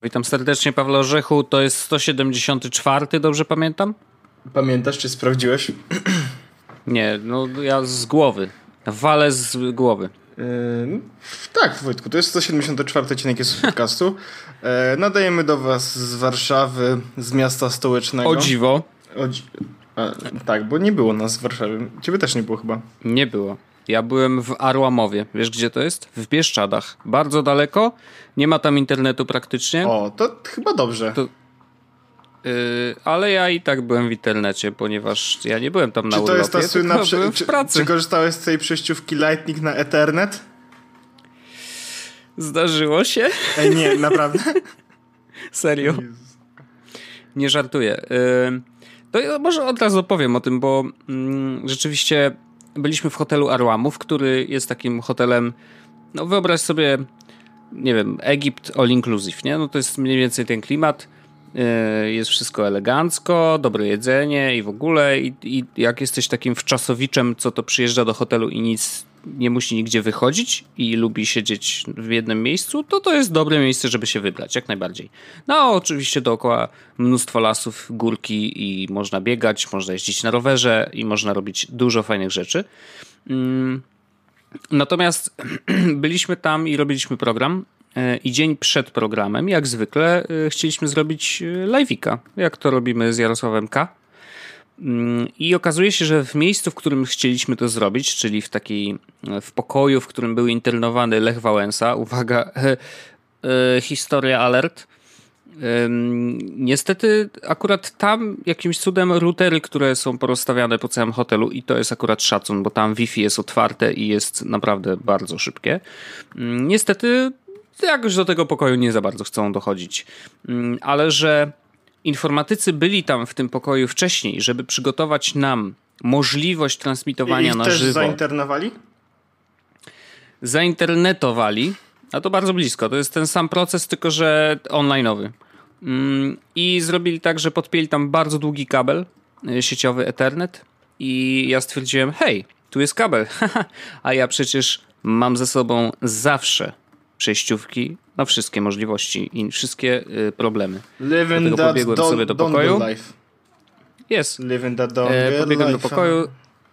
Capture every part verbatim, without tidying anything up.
Witam serdecznie, Pawle Orzechu. To jest sto siedemdziesiąty czwarty, dobrze pamiętam? Pamiętasz, czy sprawdziłeś? Nie, no ja z głowy. Walę z głowy. Yy, tak, Wojtku, to jest sto siedemdziesiąty czwarty odcinek jest podcastu. Yy, nadajemy do was z Warszawy, z miasta stołecznego. O dziwo. O dzi- A, tak, bo nie było nas w Warszawie. Ciebie też nie było chyba. Nie było. Ja byłem w Arłamowie. Wiesz, gdzie to jest? W Bieszczadach. Bardzo daleko. Nie ma tam internetu praktycznie. O, to chyba dobrze. To, yy, ale ja i tak byłem w internecie, ponieważ ja nie byłem tam na Czy to urlopie, jest ta słynna tylko prze- byłem w czy, pracy. czy korzystałeś z tej przejściówki Lightning na Ethernet? Zdarzyło się? Ej, nie, naprawdę? Serio? Nie żartuję. Yy, to ja może od razu opowiem o tym, bo mm, rzeczywiście byliśmy w hotelu Arłamów, który jest takim hotelem, no wyobraź sobie, nie wiem, Egipt all inclusive, nie? No to jest mniej więcej ten klimat. Yy, jest wszystko elegancko, dobre jedzenie i w ogóle i, i jak jesteś takim wczasowiczem, co to przyjeżdża do hotelu i nic nie musi nigdzie wychodzić i lubi siedzieć w jednym miejscu, to to jest dobre miejsce, żeby się wybrać, jak najbardziej. No oczywiście dookoła mnóstwo lasów, górki i można biegać, można jeździć na rowerze i można robić dużo fajnych rzeczy. Mm. Natomiast byliśmy tam i robiliśmy program i dzień przed programem, jak zwykle, chcieliśmy zrobić live'ika, jak to robimy z Jarosławem K. I okazuje się, że w miejscu, w którym chcieliśmy to zrobić, czyli w takiej, w pokoju, w którym był internowany Lech Wałęsa, uwaga, e, e, historia alert, e, niestety akurat tam jakimś cudem routery, które są porozstawiane po całym hotelu i to jest akurat szacun, bo tam Wi-Fi jest otwarte i jest naprawdę bardzo szybkie. Niestety jakoś do tego pokoju nie za bardzo chcą dochodzić, ale że informatycy byli tam w tym pokoju wcześniej, żeby przygotować nam możliwość transmitowania I ich na też żywo. zainternowali? Zainternetowali, a to bardzo blisko. To jest ten sam proces, tylko że online'owy. I zrobili tak, że podpięli tam bardzo długi kabel sieciowy Ethernet i ja stwierdziłem, hej, tu jest kabel, a ja przecież mam ze sobą zawsze przejściówki na wszystkie możliwości i wszystkie y, problemy. Living Dlatego pobiegłem that sobie do pokoju. life. Jest. Living that E, pobiegłem life. do pokoju.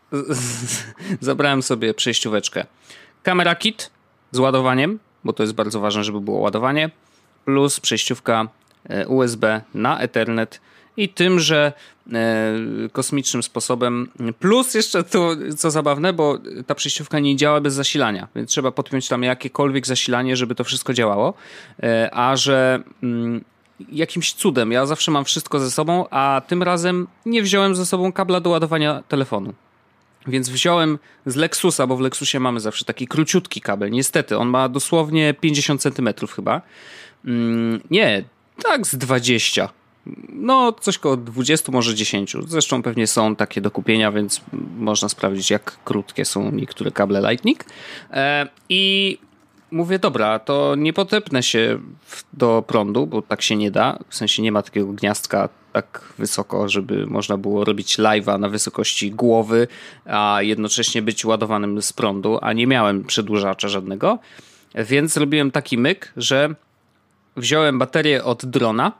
Zabrałem sobie przejścióweczkę. Kamera kit z ładowaniem, bo to jest bardzo ważne, żeby było ładowanie, plus przejściówka U S B na Ethernet i tymże e, kosmicznym sposobem. Plus jeszcze to, co zabawne, bo ta przejściówka nie działa bez zasilania, więc trzeba podpiąć tam jakiekolwiek zasilanie, żeby to wszystko działało. E, a że mm, jakimś cudem, ja zawsze mam wszystko ze sobą, a tym razem nie wziąłem ze sobą kabla do ładowania telefonu. Więc wziąłem z Lexusa, bo w Lexusie mamy zawsze taki króciutki kabel. Niestety, on ma dosłownie pięćdziesiąt centymetrów chyba. Mm, nie, tak z dwadzieścia. No, coś koło dwadzieścia, może dziesięć. Zresztą pewnie są takie do kupienia, więc można sprawdzić, jak krótkie są niektóre kable Lightning. E, I mówię, dobra, to nie potepnę się w, do prądu, bo tak się nie da. W sensie nie ma takiego gniazdka tak wysoko, żeby można było robić live'a na wysokości głowy, a jednocześnie być ładowanym z prądu, a nie miałem przedłużacza żadnego. Więc zrobiłem taki myk, że wziąłem baterię od drona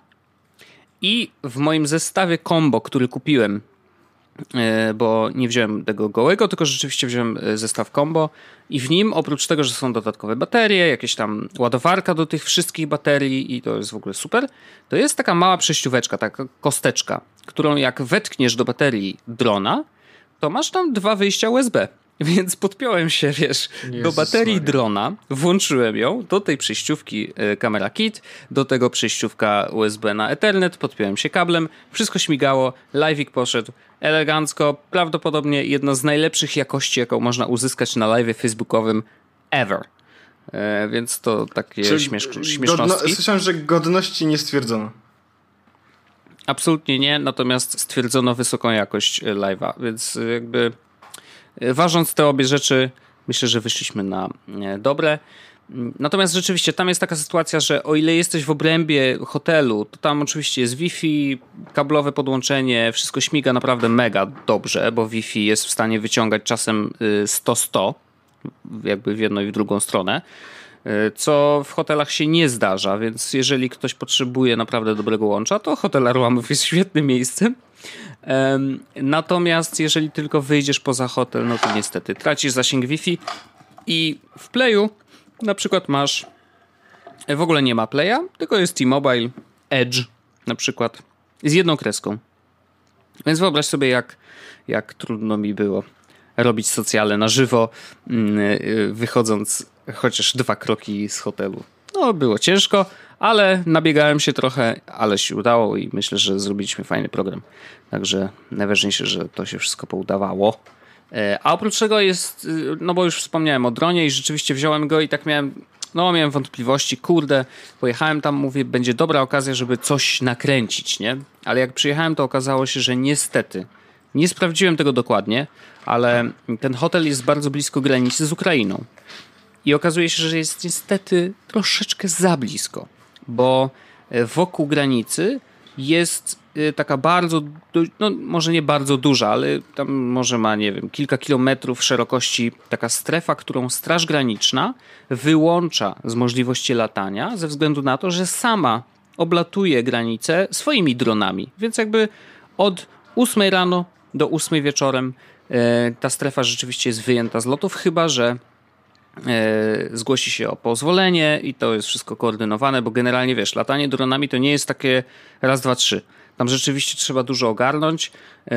i w moim zestawie combo, który kupiłem, bo nie wziąłem tego gołego, tylko rzeczywiście wziąłem zestaw combo i w nim oprócz tego, że są dodatkowe baterie, jakieś tam ładowarka do tych wszystkich baterii i to jest w ogóle super, to jest taka mała przejścióweczka, taka kosteczka, którą jak wetkniesz do baterii drona, to masz tam dwa wyjścia U S B. Więc podpiąłem się, wiesz, Jezus do baterii Maria. drona, włączyłem ją, do tej przejściówki y, kamera kit, do tego przejściówka U S B na Ethernet, podpiąłem się kablem, wszystko śmigało, live'ik poszedł elegancko, prawdopodobnie jedna z najlepszych jakości, jaką można uzyskać na live'ie facebookowym ever. E, więc to takie śmiesz- śmiesznostki. Godno- Słyszałem, że godności nie stwierdzono. Absolutnie nie, natomiast stwierdzono wysoką jakość live'a, więc jakby ważąc te obie rzeczy, myślę, że wyszliśmy na dobre. Natomiast rzeczywiście tam jest taka sytuacja, że o ile jesteś w obrębie hotelu, to tam oczywiście jest Wi-Fi, kablowe podłączenie, wszystko śmiga naprawdę mega dobrze, bo Wi-Fi jest w stanie wyciągać czasem sto sto, jakby w jedną i w drugą stronę. co w hotelach się nie zdarza, więc jeżeli ktoś potrzebuje naprawdę dobrego łącza, to hotel Arłamów jest świetnym miejscem. Natomiast jeżeli tylko wyjdziesz poza hotel, no to niestety tracisz zasięg Wi-Fi i w Playu na przykład masz, w ogóle nie ma Playa, tylko jest T-Mobile, Edge na przykład z jedną kreską. Więc wyobraź sobie jak, jak trudno mi było robić socjale na żywo, wychodząc chociaż dwa kroki z hotelu. No było ciężko, ale nabiegałem się trochę, ale się udało i myślę, że zrobiliśmy fajny program. Także najważniejsze, że to się wszystko poudawało. A oprócz tego jest, no bo już wspomniałem o dronie i rzeczywiście wziąłem go i tak miałem, no miałem wątpliwości, kurde, pojechałem tam, mówię, będzie dobra okazja, żeby coś nakręcić, nie? Ale jak przyjechałem, to okazało się, że niestety, nie sprawdziłem tego dokładnie, ale ten hotel jest bardzo blisko granicy z Ukrainą. I okazuje się, że jest niestety troszeczkę za blisko, bo wokół granicy jest taka bardzo, no może nie bardzo duża, ale tam może ma, nie wiem, kilka kilometrów szerokości taka strefa, którą Straż Graniczna wyłącza z możliwości latania ze względu na to, że sama oblatuje granicę swoimi dronami. Więc jakby od ósmej rano do ósmej wieczorem ta strefa rzeczywiście jest wyjęta z lotów, chyba że zgłosi się o pozwolenie i to jest wszystko koordynowane, bo generalnie wiesz, latanie dronami to nie jest takie raz, dwa, trzy. Tam rzeczywiście trzeba dużo ogarnąć.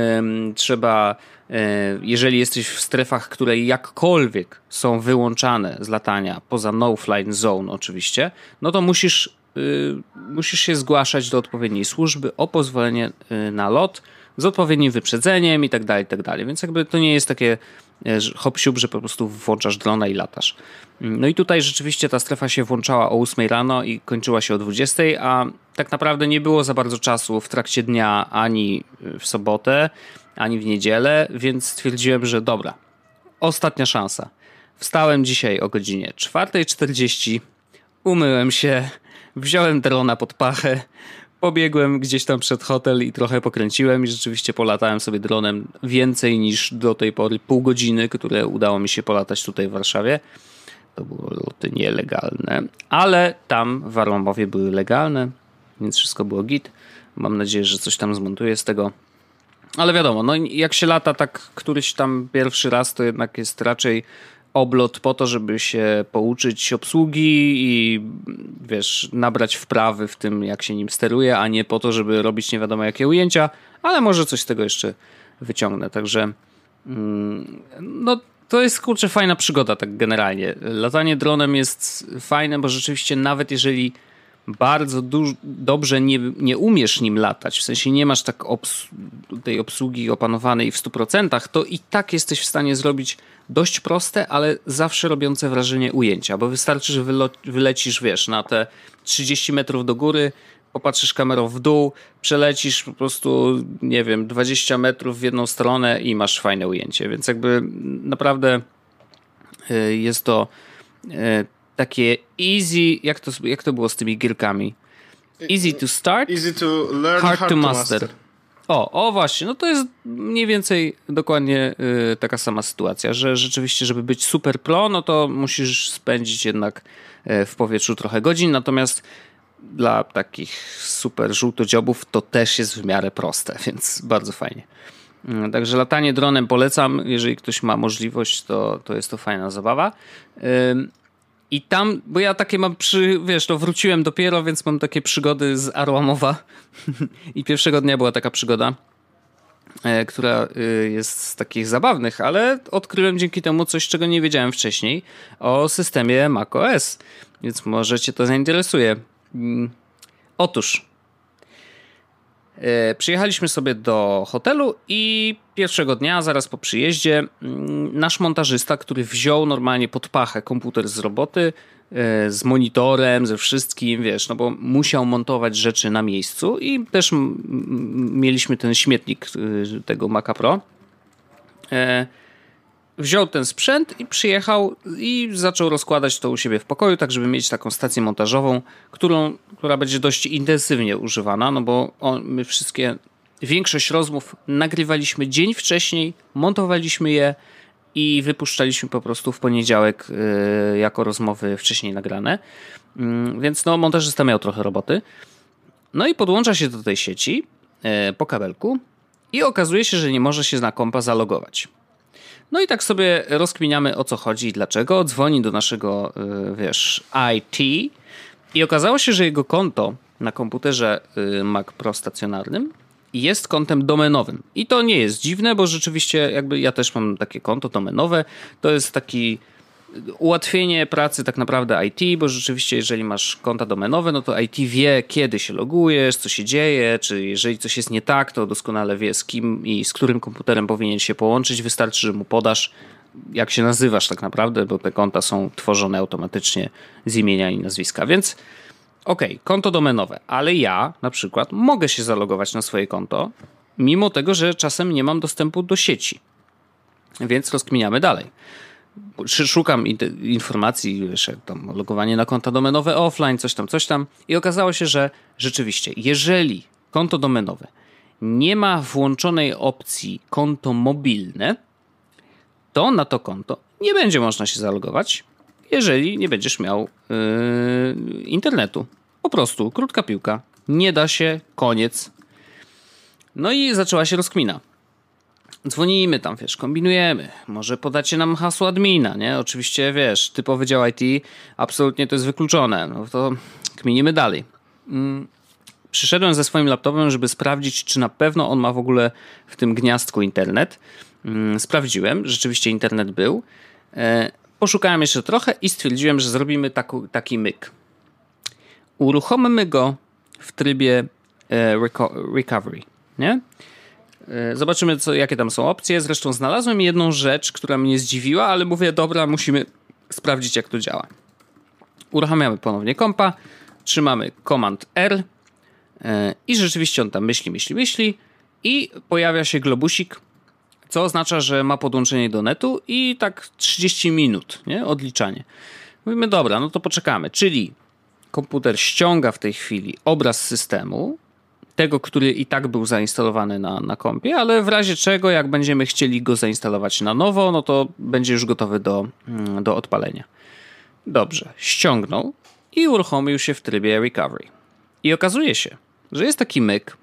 Trzeba, jeżeli jesteś w strefach, które jakkolwiek są wyłączane z latania, poza no-fly zone oczywiście, no to musisz, musisz się zgłaszać do odpowiedniej służby o pozwolenie na lot z odpowiednim wyprzedzeniem i tak dalej, i tak dalej. Więc jakby to nie jest takie hop-siup, że po prostu włączasz drona i latasz. No i tutaj rzeczywiście ta strefa się włączała o ósmej rano i kończyła się o dwudziestej, a tak naprawdę nie było za bardzo czasu w trakcie dnia ani w sobotę, ani w niedzielę, więc stwierdziłem, że dobra, ostatnia szansa. Wstałem dzisiaj o godzinie czwarta czterdzieści, umyłem się, wziąłem drona pod pachę, pobiegłem gdzieś tam przed hotel i trochę pokręciłem i rzeczywiście polatałem sobie dronem więcej niż do tej pory pół godziny, które udało mi się polatać tutaj w Warszawie. To były loty nielegalne, ale tam w Arłamowie były legalne, więc wszystko było git. Mam nadzieję, że coś tam zmontuję z tego. Ale wiadomo, no jak się lata tak któryś tam pierwszy raz, to jednak jest raczej oblot po to, żeby się pouczyć obsługi i wiesz, nabrać wprawy w tym, jak się nim steruje, a nie po to, żeby robić nie wiadomo jakie ujęcia, ale może coś z tego jeszcze wyciągnę. Także mm, no to jest kurczę fajna przygoda tak generalnie. Latanie dronem jest fajne, bo rzeczywiście nawet jeżeli bardzo duż, dobrze nie, nie umiesz nim latać, w sensie nie masz tak obs- tej obsługi opanowanej w stu procentach, to i tak jesteś w stanie zrobić dość proste, ale zawsze robiące wrażenie ujęcia, bo wystarczy, że wylo- wylecisz, wiesz, na te trzydzieści metrów do góry, popatrzysz kamerą w dół, przelecisz po prostu, nie wiem, dwadzieścia metrów w jedną stronę i masz fajne ujęcie, więc jakby naprawdę y, jest to y, takie easy, jak to, jak to było z tymi gierkami? Easy to start, easy to learn, hard, hard to, to master. master. O, o właśnie, no to jest mniej więcej dokładnie y, taka sama sytuacja, że rzeczywiście, żeby być super pro, no to musisz spędzić jednak y, w powietrzu trochę godzin, natomiast dla takich super żółtodziobów to też jest w miarę proste, więc bardzo fajnie. Y, także latanie dronem polecam, jeżeli ktoś ma możliwość, to, to jest to fajna zabawa. Y, I tam, bo ja takie mam przy, wiesz, to wróciłem dopiero, więc mam takie przygody z Arłamowa. I pierwszego dnia była taka przygoda, e, która e, jest z takich zabawnych, ale odkryłem dzięki temu coś, czego nie wiedziałem wcześniej o systemie macOS. Więc może cię to zainteresuje. Mm. Otóż e, przyjechaliśmy sobie do hotelu i pierwszego dnia, zaraz po przyjeździe, nasz montażysta, który wziął normalnie pod pachę komputer z roboty, z monitorem, ze wszystkim, wiesz, no bo musiał montować rzeczy na miejscu i też m- mieliśmy ten śmietnik tego Maca Pro. Wziął ten sprzęt i przyjechał i zaczął rozkładać to u siebie w pokoju, tak żeby mieć taką stację montażową, którą, która będzie dość intensywnie używana, no bo on, my wszystkie, większość rozmów nagrywaliśmy dzień wcześniej, montowaliśmy je i wypuszczaliśmy po prostu w poniedziałek yy, jako rozmowy wcześniej nagrane. Yy, więc no montażysta miał trochę roboty. No i podłącza się do tej sieci yy, po kabelku i okazuje się, że nie może się na kompa zalogować. No i tak sobie rozkminiamy, o co chodzi i dlaczego. Dzwoni do naszego, yy, wiesz, I T i okazało się, że jego konto na komputerze yy, Mac Pro stacjonarnym jest kontem domenowym. I to nie jest dziwne, bo rzeczywiście jakby ja też mam takie konto domenowe. To jest taki ułatwienie pracy tak naprawdę I T, bo rzeczywiście jeżeli masz konta domenowe, no to I T wie, kiedy się logujesz, co się dzieje, czy jeżeli coś jest nie tak, to doskonale wie, z kim i z którym komputerem powinien się połączyć. Wystarczy, że mu podasz, jak się nazywasz tak naprawdę, bo te konta są tworzone automatycznie z imienia i nazwiska. Więc okej, okay, konto domenowe, ale ja na przykład mogę się zalogować na swoje konto, mimo tego, że czasem nie mam dostępu do sieci. Więc rozkminiamy dalej. Szukam informacji, wiesz, tam logowanie na konta domenowe offline, coś tam, coś tam i okazało się, że rzeczywiście, jeżeli konto domenowe nie ma włączonej opcji konto mobilne, to na to konto nie będzie można się zalogować, jeżeli nie będziesz miał yy, internetu. Po prostu, krótka piłka. Nie da się, koniec. No i zaczęła się rozkmina. Dzwonimy tam, wiesz, kombinujemy. Może podacie nam hasło admina, nie? Oczywiście, wiesz, typowy dział I T, absolutnie to jest wykluczone. No to kminimy dalej. Mm. Przyszedłem ze swoim laptopem, żeby sprawdzić, czy na pewno on ma w ogóle w tym gniazdku internet. Mm. Sprawdziłem, rzeczywiście internet był. E, poszukałem jeszcze trochę i stwierdziłem, że zrobimy taku, taki myk. Uruchomimy go w trybie e, reco- recovery, nie? Zobaczymy, co, jakie tam są opcje. Zresztą znalazłem jedną rzecz, która mnie zdziwiła, ale mówię, dobra, musimy sprawdzić, jak to działa. Uruchamiamy ponownie kompa, trzymamy Command R i rzeczywiście on tam myśli, myśli, myśli i pojawia się globusik, co oznacza, że ma podłączenie do netu i tak trzydzieści minut, nie? Odliczanie. Mówimy, dobra, no to poczekamy. Czyli komputer ściąga w tej chwili obraz systemu, tego, który i tak był zainstalowany na, na kompie, ale w razie czego, jak będziemy chcieli go zainstalować na nowo, no to będzie już gotowy do, do odpalenia. Dobrze, ściągnął i uruchomił się w trybie recovery. I okazuje się, że jest taki myk,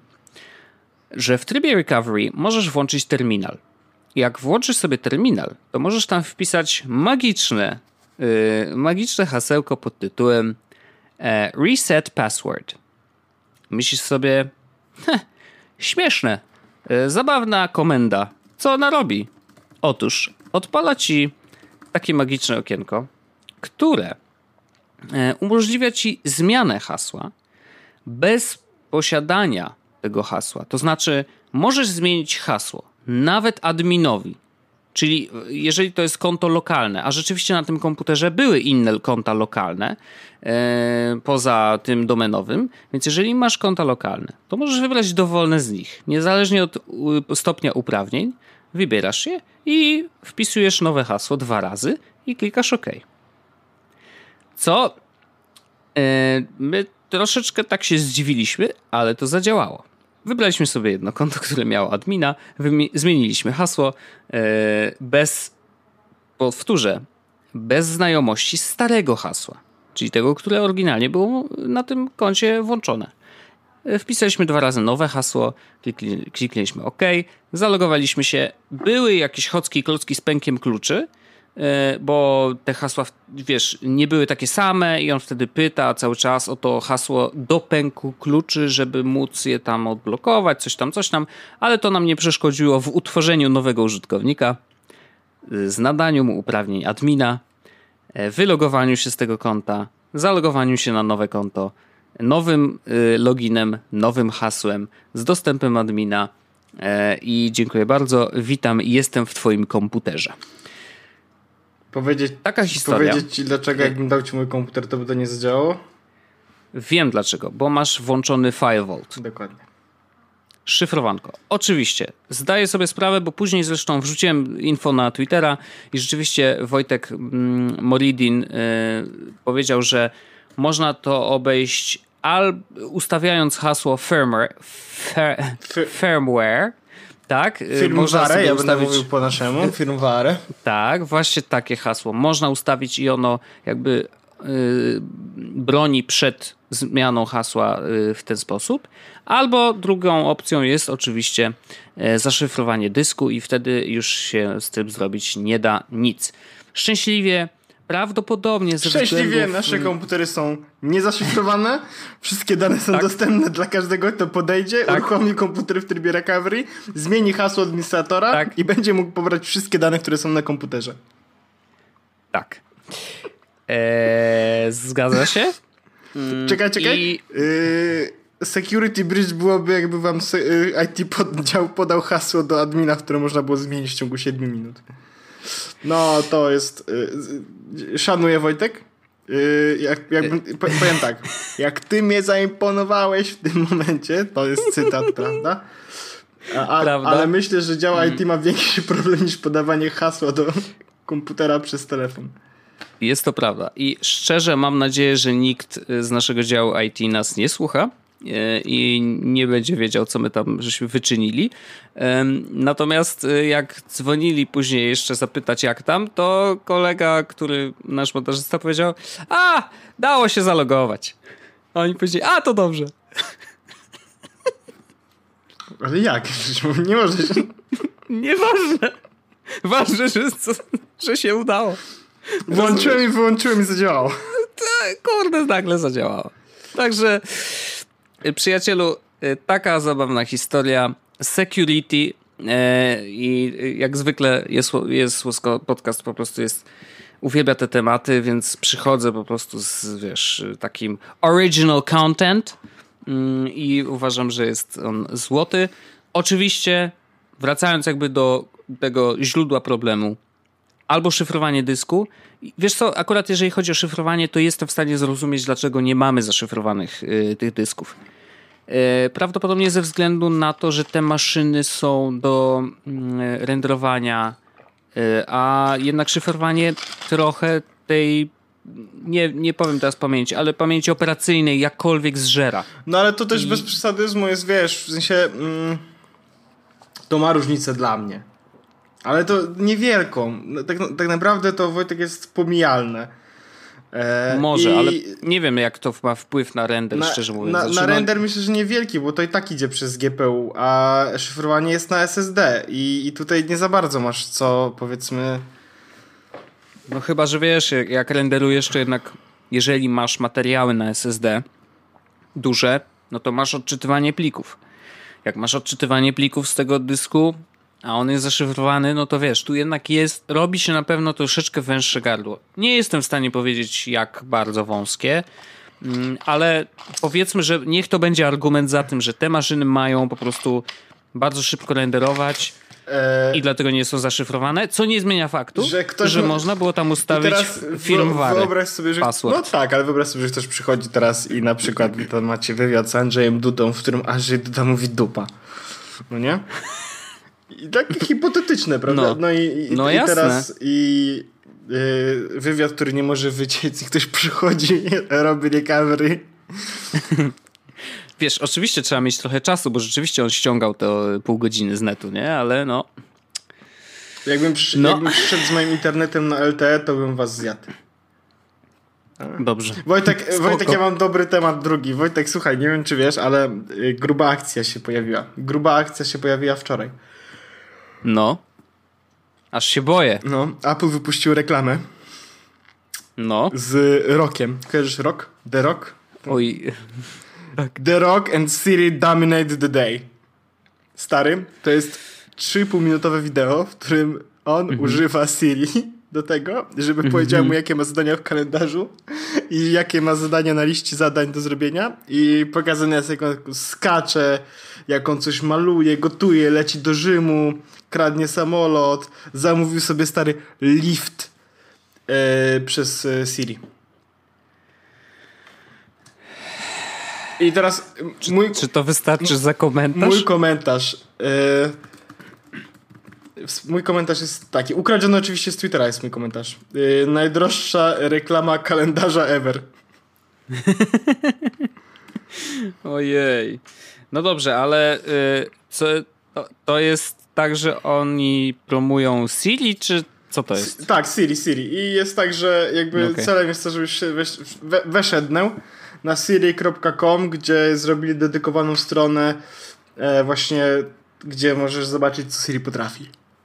że w trybie recovery możesz włączyć terminal. Jak włączysz sobie terminal, to możesz tam wpisać magiczne, yy, magiczne hasełko pod tytułem e, reset password. Myślisz sobie, heh, śmieszne, e, zabawna komenda. Co ona robi? Otóż odpala ci takie magiczne okienko, które e, umożliwia ci zmianę hasła bez posiadania tego hasła. To znaczy, możesz zmienić hasło nawet adminowi. Czyli jeżeli to jest konto lokalne, a rzeczywiście na tym komputerze były inne konta lokalne e, poza tym domenowym, więc jeżeli masz konta lokalne, to możesz wybrać dowolne z nich. Niezależnie od u, stopnia uprawnień, wybierasz je i wpisujesz nowe hasło dwa razy i klikasz OK. Co e, my troszeczkę tak się zdziwiliśmy, ale to zadziałało. Wybraliśmy sobie jedno konto, które miało admina, wymi- zmieniliśmy hasło yy, bez, powtórzę, bez znajomości starego hasła, czyli tego, które oryginalnie było na tym koncie włączone. Yy, wpisaliśmy dwa razy nowe hasło, klikli- kliknęliśmy OK, zalogowaliśmy się, były jakieś chocki klocki z pękiem kluczy, bo te hasła, wiesz, nie były takie same i on wtedy pyta cały czas o to hasło do pęku kluczy, żeby móc je tam odblokować, coś tam, coś tam, ale to nam nie przeszkodziło w utworzeniu nowego użytkownika, z nadaniu mu uprawnień admina, wylogowaniu się z tego konta, zalogowaniu się na nowe konto, nowym loginem, nowym hasłem, z dostępem admina i dziękuję bardzo, witam, jestem w twoim komputerze. Powiedzieć, Taka historia. Powiedzieć ci, dlaczego jakbym dał ci mój komputer, to by to nie zadziałało? Wiem dlaczego, bo masz włączony FileVault. Dokładnie. Szyfrowanko. Oczywiście. Zdaję sobie sprawę, bo później zresztą wrzuciłem info na Twittera i rzeczywiście Wojtek mm, Moridin y, powiedział, że można to obejść al, ustawiając hasło firmware, fir, firmware Tak, Firmware, sobie ja ustawić... będę mówił po naszemu. Firmware. Tak, właśnie takie hasło. Można ustawić i ono jakby yy, broni przed zmianą hasła yy, w ten sposób. Albo drugą opcją jest oczywiście yy, zaszyfrowanie dysku i wtedy już się z tym zrobić nie da nic. Szczęśliwie prawdopodobnie ze Szczęśliwie względów... nasze komputery są niezaszyfrowane, wszystkie dane są tak. dostępne dla każdego, kto podejdzie, tak. uruchomi komputer w trybie recovery, zmieni hasło administratora tak. i będzie mógł pobrać wszystkie dane, które są na komputerze. Tak. Eee, zgadza się? czekaj, czekaj. I... Yy, security Bridge byłoby, jakby wam I T poddział podał hasło do admina, które można było zmienić w ciągu siedmiu minut. No, to jest... Yy, szanuję, Wojtek. Yy, jak, jakbym, powiem tak. Jak ty mnie zaimponowałeś w tym momencie, to jest cytat, prawda? A, a, prawda? Ale myślę, że dział I T ma większy problem niż podawanie hasła do komputera przez telefon. Jest to prawda. I szczerze mam nadzieję, że nikt z naszego działu I T nas nie słucha i nie będzie wiedział, co my tam żeśmy wyczynili. Natomiast jak dzwonili później jeszcze zapytać, jak tam, to kolega, który nasz montażysta powiedział, a, dało się zalogować. A oni powiedzieli, a, to dobrze. Ale jak? Nie możesz. Nieważne. Ważne, że, że się udało. Włączyłem i wyłączyłem i zadziałało. Kurde, nagle zadziałało. Także przyjacielu, taka zabawna historia. Security i jak zwykle jest, jest podcast po prostu jest uwielbia te tematy, więc przychodzę po prostu z, wiesz, takim original content i uważam, że jest on złoty. Oczywiście wracając jakby do tego źródła problemu, albo szyfrowanie dysku. Wiesz co, akurat jeżeli chodzi o szyfrowanie, to jestem w stanie zrozumieć, dlaczego nie mamy zaszyfrowanych y, tych dysków. Y, prawdopodobnie ze względu na to, że te maszyny są do y, renderowania, y, a jednak szyfrowanie trochę tej, nie, nie powiem teraz pamięci, ale pamięci operacyjnej jakkolwiek zżera. No ale to też I... bez przesadyzmu jest, wiesz, w sensie mm, to ma różnicę dla mnie. Ale to niewielką. Tak, tak naprawdę to, Wojtek, jest pomijalne. E, Może, i... ale nie wiem, jak to ma wpływ na render, na, szczerze mówiąc. Na, na render myślę, że niewielki, bo to i tak idzie przez G P U, a szyfrowanie jest na S S D i, i tutaj nie za bardzo masz co, powiedzmy... No chyba, że wiesz, jak renderujesz, to jednak jeżeli masz materiały na S S D duże, no to masz odczytywanie plików. Jak masz odczytywanie plików z tego dysku, a on jest zaszyfrowany, no to wiesz, tu jednak jest, robi się na pewno troszeczkę węższe gardło. Nie jestem w stanie powiedzieć, jak bardzo wąskie, ale powiedzmy, że niech to będzie argument za tym, że te maszyny mają po prostu bardzo szybko renderować eee, i dlatego nie są zaszyfrowane, co nie zmienia faktu, że, ktoś że ma... można było tam ustawić firmware. Wyobraź sobie, że... Password. No tak, ale wyobraź sobie, że ktoś przychodzi teraz i na przykład tam macie wywiad z Andrzejem Dudą, w którym Andrzej Duda mówi dupa. No nie? I takie hipotetyczne, prawda? No, no i, i, no i teraz i yy, wywiad, który nie może wyciec i ktoś przychodzi, robi recovery. Wiesz, oczywiście trzeba mieć trochę czasu, bo rzeczywiście on ściągał to pół godziny z netu, nie? Ale no... Jakbym, przy, no. jakbym przyszedł z moim internetem na L T E, to bym was zjadł. Dobrze. Wojtek, Wojtek, ja mam dobry temat drugi. Wojtek, słuchaj, nie wiem czy wiesz, ale gruba akcja się pojawiła. Gruba akcja się pojawiła wczoraj. No. Aż się boję. No, Apple wypuścił reklamę. No. Z Rockiem. Kojarzysz Rock? The Rock? Oj. The Rock and Siri dominate the day. Stary, to jest trzy i pół minutowe wideo, w którym on mhm. używa Siri do tego, żeby mhm. powiedział mu, jakie ma zadania w kalendarzu i jakie ma zadania na liście zadań do zrobienia i pokazane jest, jak on skacze, jak on coś maluje, gotuje, leci do Rzymu, kradnie samolot, zamówił sobie stary lift e, przez e, Siri. I teraz mój... Czy, czy to wystarczy za komentarz? Mój komentarz... E, mój komentarz jest taki. Ukradziony oczywiście z Twittera jest mój komentarz. E, najdroższa reklama kalendarza ever. Ojej. No dobrze, ale y, co, To, to jest tak, że oni promują Siri, czy co to jest? S- tak, Siri, Siri. I jest tak, że jakby okay. celem jest to, żebyś wesz, we, weszedł na siri kropka com, gdzie zrobili dedykowaną stronę e, właśnie, gdzie możesz zobaczyć, co Siri potrafi.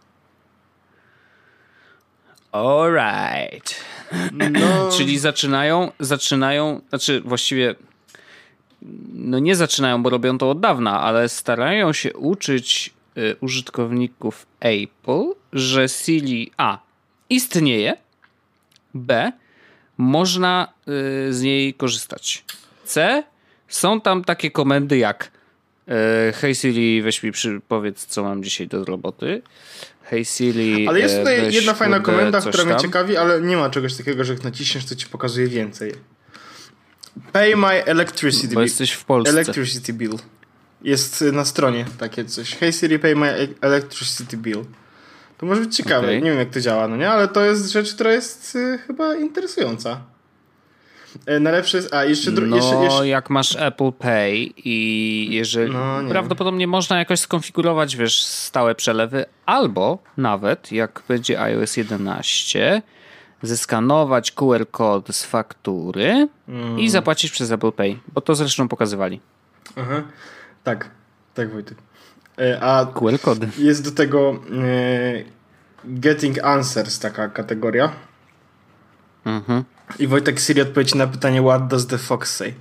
Alright. No. Czyli zaczynają, zaczynają, znaczy właściwie no nie zaczynają, bo robią to od dawna, ale starają się uczyć y, użytkowników Apple, że Siri A istnieje, B można y, z niej korzystać, C są tam takie komendy jak y, hej Siri, weź mi przy, powiedz, co mam dzisiaj do roboty. Hej Siri, ale jest tutaj jedna fajna kurde, komenda, która tam. mnie ciekawi, ale nie ma czegoś takiego, że jak naciśniesz, to ci pokazuje więcej. Pay my electricity bill. Bo jesteś w Polsce. Electricity bill. Jest na stronie takie coś. Hey Siri, pay my electricity bill. To może być ciekawe. Okay. Nie wiem, jak to działa, no nie? Ale to jest rzecz, która jest y, chyba interesująca. E, najlepsze jest... A, jeszcze... Dru- no, jeszcze, jeszcze... jak masz Apple Pay i jeżeli... No, prawdopodobnie można jakoś skonfigurować, wiesz, stałe przelewy, albo nawet, jak będzie iOS jedenaście, zeskanować Q R kod z faktury mm. i zapłacić przez Apple Pay, bo to zresztą pokazywali. Aha. Tak, tak Wojtek. E, a Q R kody. Jest do tego e, Getting Answers taka kategoria. Mhm. I Wojtek Siri odpowiedzi na pytanie What does the fox say?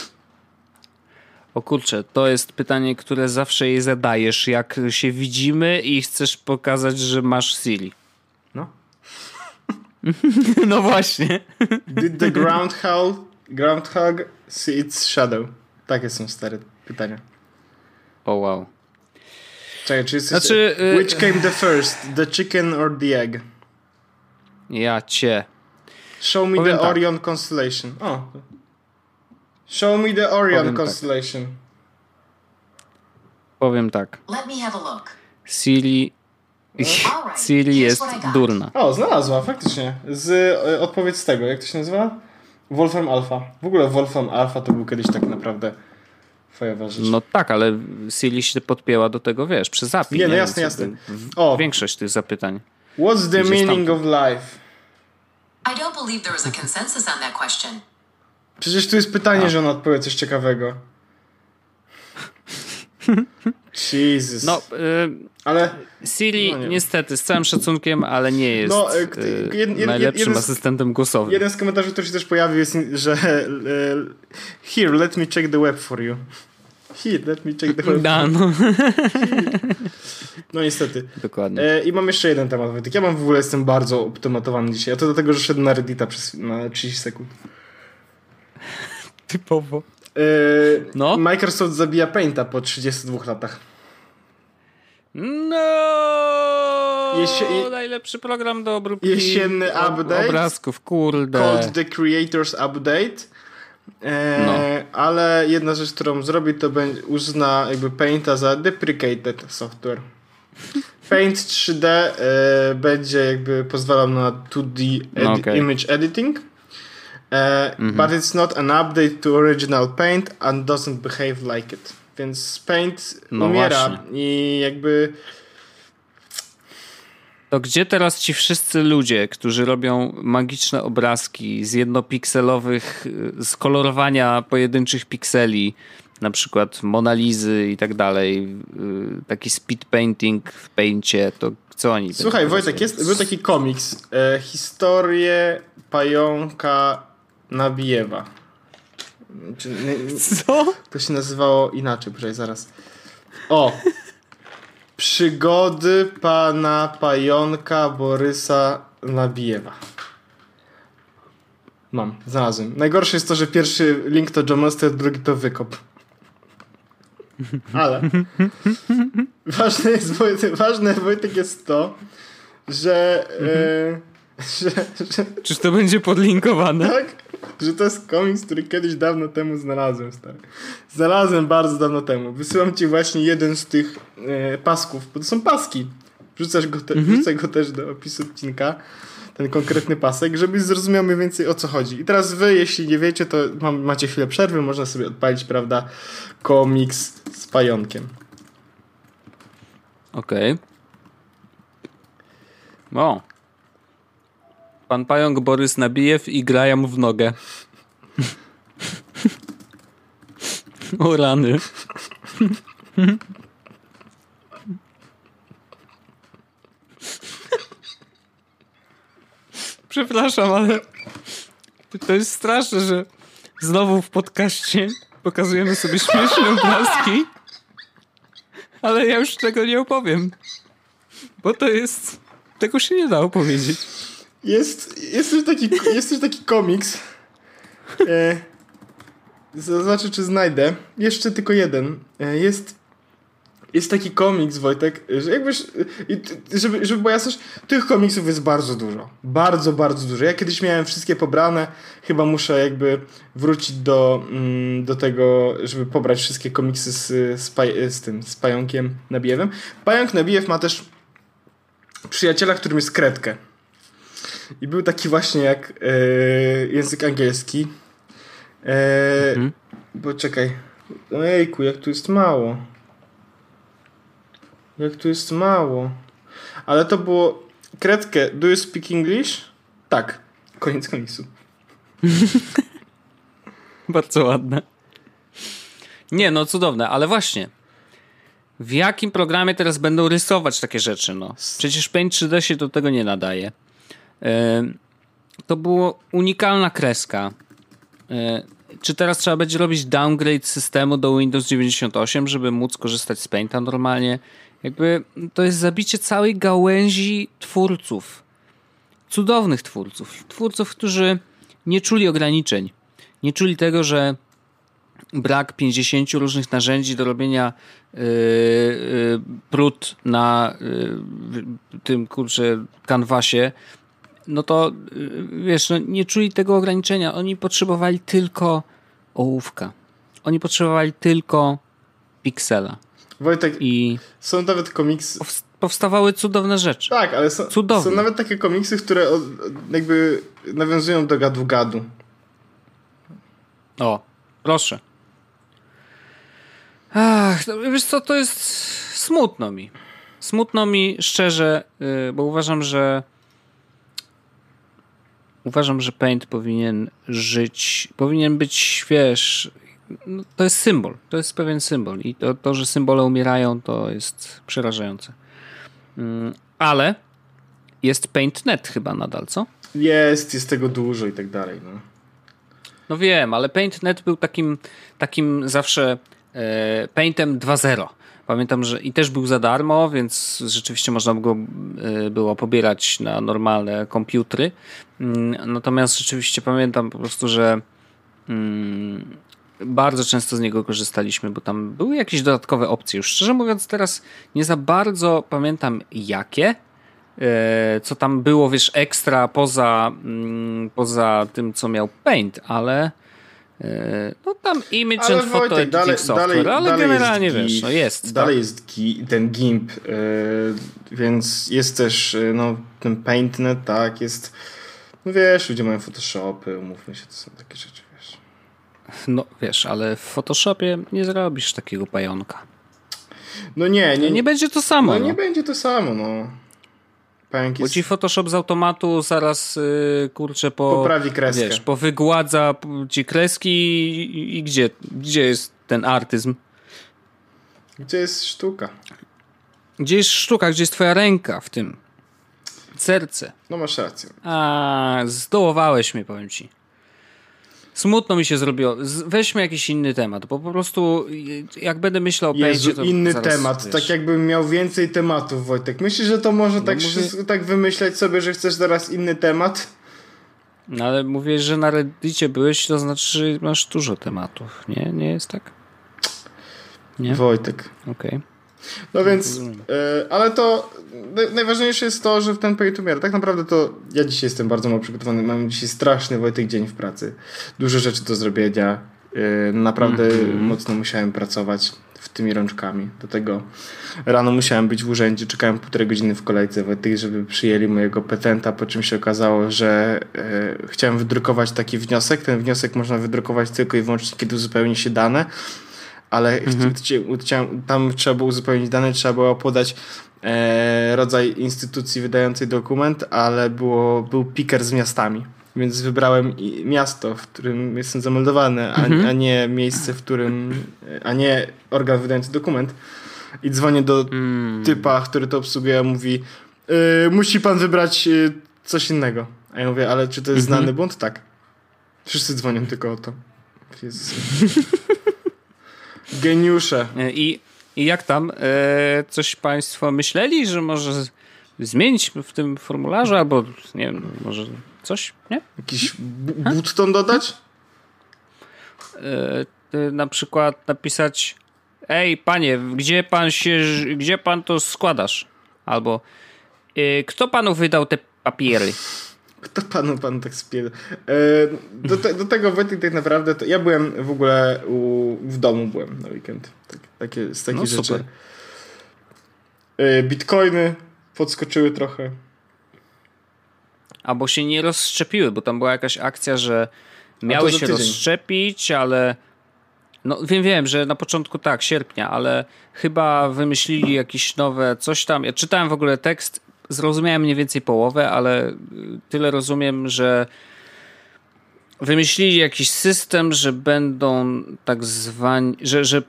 O kurczę, to jest pytanie, które zawsze jej zadajesz, jak się widzimy i chcesz pokazać, że masz Siri. No. No właśnie. Did the groundhog, groundhog see its shadow? Takie są stare pytania. O oh, wow. Czekaj, czy jesteś... Znaczy, Which came the first? The chicken or the egg? Ja cię. Show me Powiem the tak. Orion constellation. O. Show me the Orion Powiem constellation. Tak. Powiem tak. Let me have a look. Siri... Siri jest durna. O, znalazła, faktycznie. Z, y, odpowiedź z tego, jak to się nazywa? Wolfram Alpha. W ogóle Wolfram Alpha to był kiedyś tak naprawdę fajowa rzecz. No tak, ale Siri się podpięła do tego, wiesz, przez A P I. Nie, no jasne, jasne. O. Większość tych zapytań. What's the meaning of life? I don't believe there is a consensus on that question. Przecież tu jest pytanie, A. że ona odpowie coś ciekawego. Jesus. No, y, ale Siri no niestety, z całym szacunkiem, ale nie jest no, y, jed, jed, najlepszym jeden asystentem głosowym. Jeden z komentarzy, który się też pojawił, jest, że here, let me check the web for you. Here, let me check the web da, for no. you. No niestety. Dokładnie. E, I mam jeszcze jeden temat, Wojtek. Ja mam w ogóle, jestem bardzo optymatowany dzisiaj. A to dlatego, że szedłem na Reddita przez na trzydzieści sekund. Typowo. Yy, no? Microsoft zabija Painta po trzydziestu dwóch latach. No! Jesie- najlepszy program do obróbki jesienny update. Obrazków, kurde. Called the Creators Update. Eee, no. Ale jedna rzecz, którą zrobi, to będzie uzna jakby Painta za deprecated software. Paint trzy D e, będzie jakby pozwalał na dwa D edi- no okay. image editing. Uh, mm-hmm. But it's not an update to original Paint and doesn't behave like it. Więc Paint no umiera właśnie. I jakby... To gdzie teraz ci wszyscy ludzie, którzy robią magiczne obrazki z jednopikselowych, z kolorowania pojedynczych pikseli, na przykład Monalizy i tak dalej, taki speed painting w Paincie, to co oni... Słuchaj Wojtek, jest, był taki komiks, e, Historię pająka Nabijewa. Czy, nie, Co? To się nazywało inaczej, proszę zaraz. O! Przygody pana pająka Borysa Nabijewa. Mam, znalazłem. Najgorsze jest to, że pierwszy link to John Monster, drugi to wykop. Ale ważne jest, Wojtek, ważne Wojtek jest to, że, e, że, że czyż to będzie podlinkowane? Tak, że to jest komiks, który kiedyś dawno temu znalazłem, stary. Znalazłem bardzo dawno temu. Wysyłam ci właśnie jeden z tych e, pasków, bo to są paski. Wrzucasz go te, mhm. Wrzucę go też do opisu odcinka, ten konkretny pasek, żebyś zrozumiał mniej więcej o co chodzi. I teraz wy, jeśli nie wiecie, to mam, macie chwilę przerwy, można sobie odpalić, prawda, komiks z pająkiem. Okej. Okay. O. Pan pająk Borys Nabijew i graja mu w nogę. O rany. Przepraszam, ale to jest straszne, że znowu w podcaście pokazujemy sobie śmieszne obrazki, ale ja już tego nie opowiem, bo to jest... Tego się nie da opowiedzieć. Jest, jest, też, taki, jest też taki komiks. E, zobaczę, czy znajdę. Jeszcze tylko jeden. E, jest, jest taki komiks, Wojtek, że jakbyś... Żeby, żeby była jasność, tych komiksów jest bardzo dużo. Bardzo, bardzo dużo. Ja kiedyś miałem wszystkie pobrane. Chyba muszę jakby wrócić do, do tego, żeby pobrać wszystkie komiksy z, z, paj, z tym, z Pająkiem Nabijewem. Pająk Nabijew ma też przyjaciela, którym jest kredkę. I był taki właśnie jak e, język angielski. E, mhm. Bo czekaj. Ojejku, jak tu jest mało. Jak tu jest mało. Ale to było... Kredkę, do you speak English? Tak. Koniec komiksu. Bardzo ładne. Nie, no cudowne, ale właśnie. W jakim programie teraz będą rysować takie rzeczy? No? Przecież Paint trzy D się do tego nie nadaje. Yy, to była unikalna kreska. Yy, czy teraz trzeba będzie robić downgrade systemu do Windows dziewięćdziesiąt osiem, żeby móc korzystać z Painta normalnie? Jakby to jest zabicie całej gałęzi twórców. Cudownych twórców. Twórców, którzy nie czuli ograniczeń. Nie czuli tego, że brak pięćdziesięciu różnych narzędzi do robienia yy, yy, prut na yy, tym, kurczę, kanwasie, no to yy, wiesz, no, nie czuli tego ograniczenia. Oni potrzebowali tylko ołówka. Oni potrzebowali tylko piksela. Wojtek, i są nawet komiksy... Powstawały cudowne rzeczy. Tak, ale są, są nawet takie komiksy, które od, jakby nawiązują do gadu-gadu. O, proszę. Ach, no, wiesz co, to jest smutno mi. Smutno mi szczerze, yy, bo uważam, że uważam, że Paint powinien żyć, powinien być, wiesz, no, to jest symbol, to jest pewien symbol i to, to że symbole umierają, to jest przerażające. Yy, ale jest Paint kropka net chyba nadal, co? Jest, jest tego dużo i tak dalej, no. No wiem, ale Paint kropka net był takim, takim zawsze e, Paintem dwa zero. Pamiętam, że i też był za darmo, więc rzeczywiście można go e, było pobierać na normalne komputery. Mm, natomiast rzeczywiście pamiętam po prostu, że mm, bardzo często z niego korzystaliśmy, bo tam były jakieś dodatkowe opcje. Już szczerze mówiąc teraz nie za bardzo pamiętam jakie. Co tam było, wiesz, ekstra poza, poza tym, co miał Paint, ale no tam image ale and photo Wojtek, editing dalej, software, dalej, ale dalej generalnie jest wiesz, no jest. Dalej tak? jest gi, ten GIMP, yy, więc jest też yy, no, ten Paint kropka net, tak, jest, no wiesz, ludzie mają Photoshopy, umówmy się, to są takie rzeczy, wiesz. No wiesz, ale w Photoshopie nie zrobisz takiego pająka. No nie, nie. Nie będzie to samo. No, no. nie będzie to samo, no. Pająk jest... Bo ci Photoshop z automatu zaraz yy, kurczę po... Poprawi kreskę. Wiesz, powygładza ci kreski i, i gdzie? Gdzie jest ten artyzm? Gdzie jest sztuka? Gdzie jest sztuka? Gdzie jest twoja ręka w tym? Serce. No masz rację. A, zdołowałeś mnie, powiem ci. Smutno mi się zrobiło. Weźmy jakiś inny temat, bo po prostu jak będę myślał o Paincie, to inny zaraz, temat, wiesz. Tak jakbym miał więcej tematów, Wojtek. Myślisz, że to może no tak, mówię... tak wymyślać sobie, że chcesz teraz inny temat? No ale mówisz, że na Reddicie byłeś, to znaczy, że masz dużo tematów. Nie? Nie jest tak? Nie? Wojtek. Okej. Okay. No więc, yy, ale to najważniejsze jest to, że w ten Paint umiera. Tak naprawdę to ja dzisiaj jestem bardzo mało przygotowany. Mam dzisiaj straszny, Wojtek, dzień w pracy. Dużo rzeczy do zrobienia. Yy, naprawdę mm-hmm. mocno musiałem pracować w tymi rączkami. Do tego rano musiałem być w urzędzie. Czekałem półtorej godziny w kolejce, Wojtek, żeby przyjęli mojego petenta, po czym się okazało, że yy, chciałem wydrukować taki wniosek. Ten wniosek można wydrukować tylko i wyłącznie, kiedy uzupełni się dane. ale Mhm. ch- chciałem, tam trzeba było uzupełnić dane, trzeba było podać e, rodzaj instytucji wydającej dokument, ale było, był picker z miastami. Więc wybrałem i- miasto, w którym jestem zameldowany, a, Mhm. a nie miejsce, w którym, a nie organ wydający dokument. I dzwonię do Mm. typa, który to obsługuje, a mówi y, musi pan wybrać y, coś innego. A ja mówię, ale czy to jest Mhm. znany błąd? Tak. Wszyscy dzwonią tylko o to. Jezus. Geniusze. I, I jak tam? E, coś państwo myśleli, że może z- zmienić w tym formularzu, albo nie wiem, może coś, nie? Jakiś bu- button dodać? E, e, na przykład napisać: ej, panie, gdzie pan się, gdzie pan to składasz? Albo e, kto panu wydał te papiery? Kto panu pan tak spieda? E, do, te, do tego Wojtek tak naprawdę to ja byłem w ogóle u, w domu byłem na weekend. Tak, takie, z takich No, rzeczy. super. E, bitcoiny podskoczyły trochę. Albo się nie rozszczepiły, bo tam była jakaś akcja, że miały za się tydzień. rozszczepić, ale no wiem, wiem, że na początku tak, sierpnia, ale chyba wymyślili jakieś nowe coś tam. Ja czytałem w ogóle tekst, zrozumiałem mniej więcej połowę, ale y, tyle rozumiem, że wymyślili jakiś system, że będą tak zwani, że, że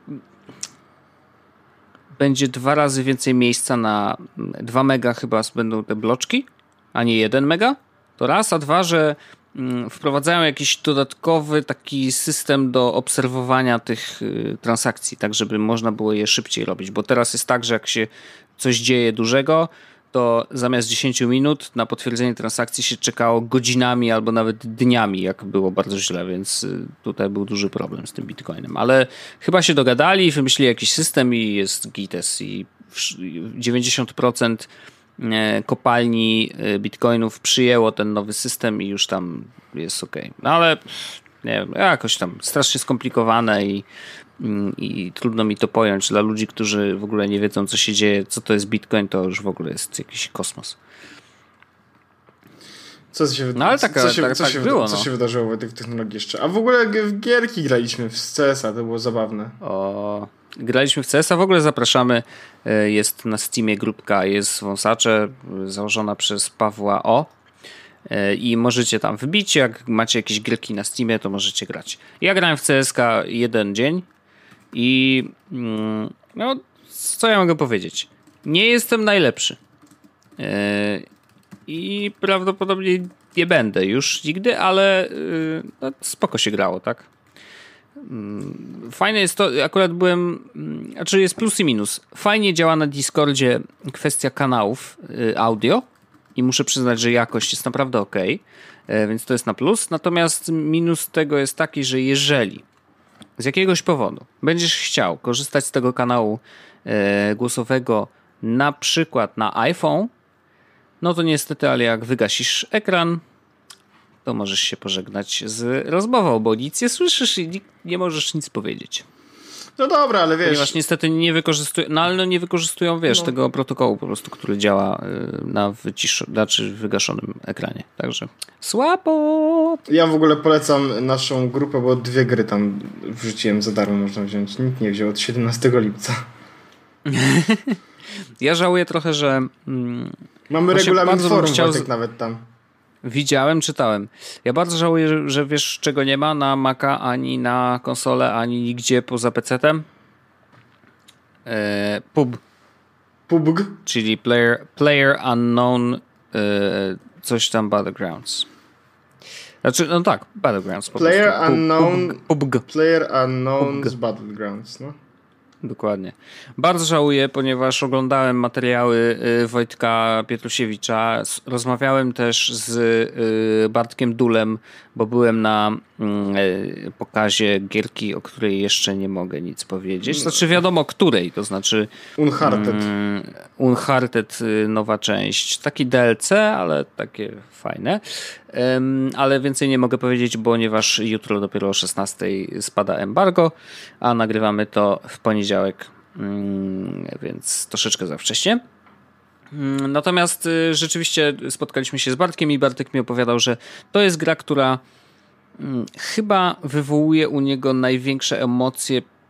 będzie dwa razy więcej miejsca na dwa mega chyba będą te bloczki, a nie jeden mega. To raz, a dwa, że mm, wprowadzają jakiś dodatkowy taki system do obserwowania tych y, transakcji, tak żeby można było je szybciej robić, bo teraz jest tak, że jak się coś dzieje dużego, to zamiast dziesięć minut na potwierdzenie transakcji się czekało godzinami albo nawet dniami, jak było bardzo źle, więc y, tutaj był duży problem z tym Bitcoinem. Ale chyba się dogadali, wymyślili jakiś system i jest gites i wsz- dziewięćdziesiąt procent e, kopalni e, Bitcoinów przyjęło ten nowy system i już tam jest ok. No ale nie wiem, jakoś tam strasznie skomplikowane i i trudno mi to pojąć. Dla ludzi, którzy w ogóle nie wiedzą, co się dzieje, co to jest Bitcoin, to już w ogóle jest jakiś kosmos. Co się, wy- No, ale taka- co się, tak- co tak się, było, co no. się wydarzyło w tych technologii jeszcze? A w ogóle g- w gierki graliśmy w C S a, to było zabawne. O, graliśmy w C S a, w ogóle zapraszamy. E, Jest na Steamie grupka, jest Wąsacze, e, założona przez Pawła O. E, I możecie tam wbić, jak macie jakieś gierki na Steamie, to możecie grać. Ja grałem w C S k a jeden dzień i mm, no, co ja mogę powiedzieć? Nie jestem najlepszy. E, I prawdopodobnie nie będę już nigdy, ale y, no, spoko się grało, tak? Mm, Fajne jest to, akurat byłem, mm, znaczy jest plus i minus. Fajnie działa na Discordzie kwestia kanałów y, audio i muszę przyznać, że jakość jest naprawdę ok, więc to jest na plus. Natomiast minus tego jest taki, że jeżeli z jakiegoś powodu będziesz chciał korzystać z tego kanału e, głosowego na przykład na iPhone, no to niestety, ale jak wygasisz ekran, to możesz się pożegnać z rozmową, bo nic nie słyszysz i nie możesz nic powiedzieć. No dobra, ale wiesz... Ponieważ niestety nie wykorzystują, no ale no nie wykorzystują, wiesz, No. tego protokołu po prostu, który działa y, na wycisz, znaczy wygaszonym ekranie. Także słabo. Ja w ogóle polecam naszą grupę, bo dwie gry tam wrzuciłem za darmo, można wziąć. Nikt nie wziął od siedemnastego lipca. Ja żałuję trochę, że mm, Mamy Właśnie regulamin bardzo bym forum, chciał Wojtek, z- nawet tam. widziałem, czytałem. Ja bardzo żałuję, że, że wiesz, czego nie ma na Maca, ani na konsolę, ani nigdzie poza pecetem. E, pub, P U B G. czyli Player, player Unknown e, coś tam Battlegrounds. Znaczy, no tak, Battlegrounds po Player prostu. Pub- Unknown- Pub- P U B G. Player Unknown P U B G. z Battlegrounds, no. Dokładnie. Bardzo żałuję, ponieważ oglądałem materiały y, Wojtka Pietrusiewicza. S- Rozmawiałem też z y, Bartkiem Dulem, bo byłem na mm, y, pokazie gierki, o której jeszcze nie mogę nic powiedzieć. Znaczy wiadomo której, to znaczy Uncharted. Mm, Uncharted, y, nowa część. Taki D L C, ale takie fajne. Ym, ale więcej nie mogę powiedzieć, ponieważ jutro dopiero o szesnastej spada embargo, a nagrywamy to w poniedziałek, ym, więc troszeczkę za wcześnie. Ym, Natomiast y, rzeczywiście spotkaliśmy się z Bartkiem i Bartek mi opowiadał, że to jest gra, która ym, chyba wywołuje u niego największe emocje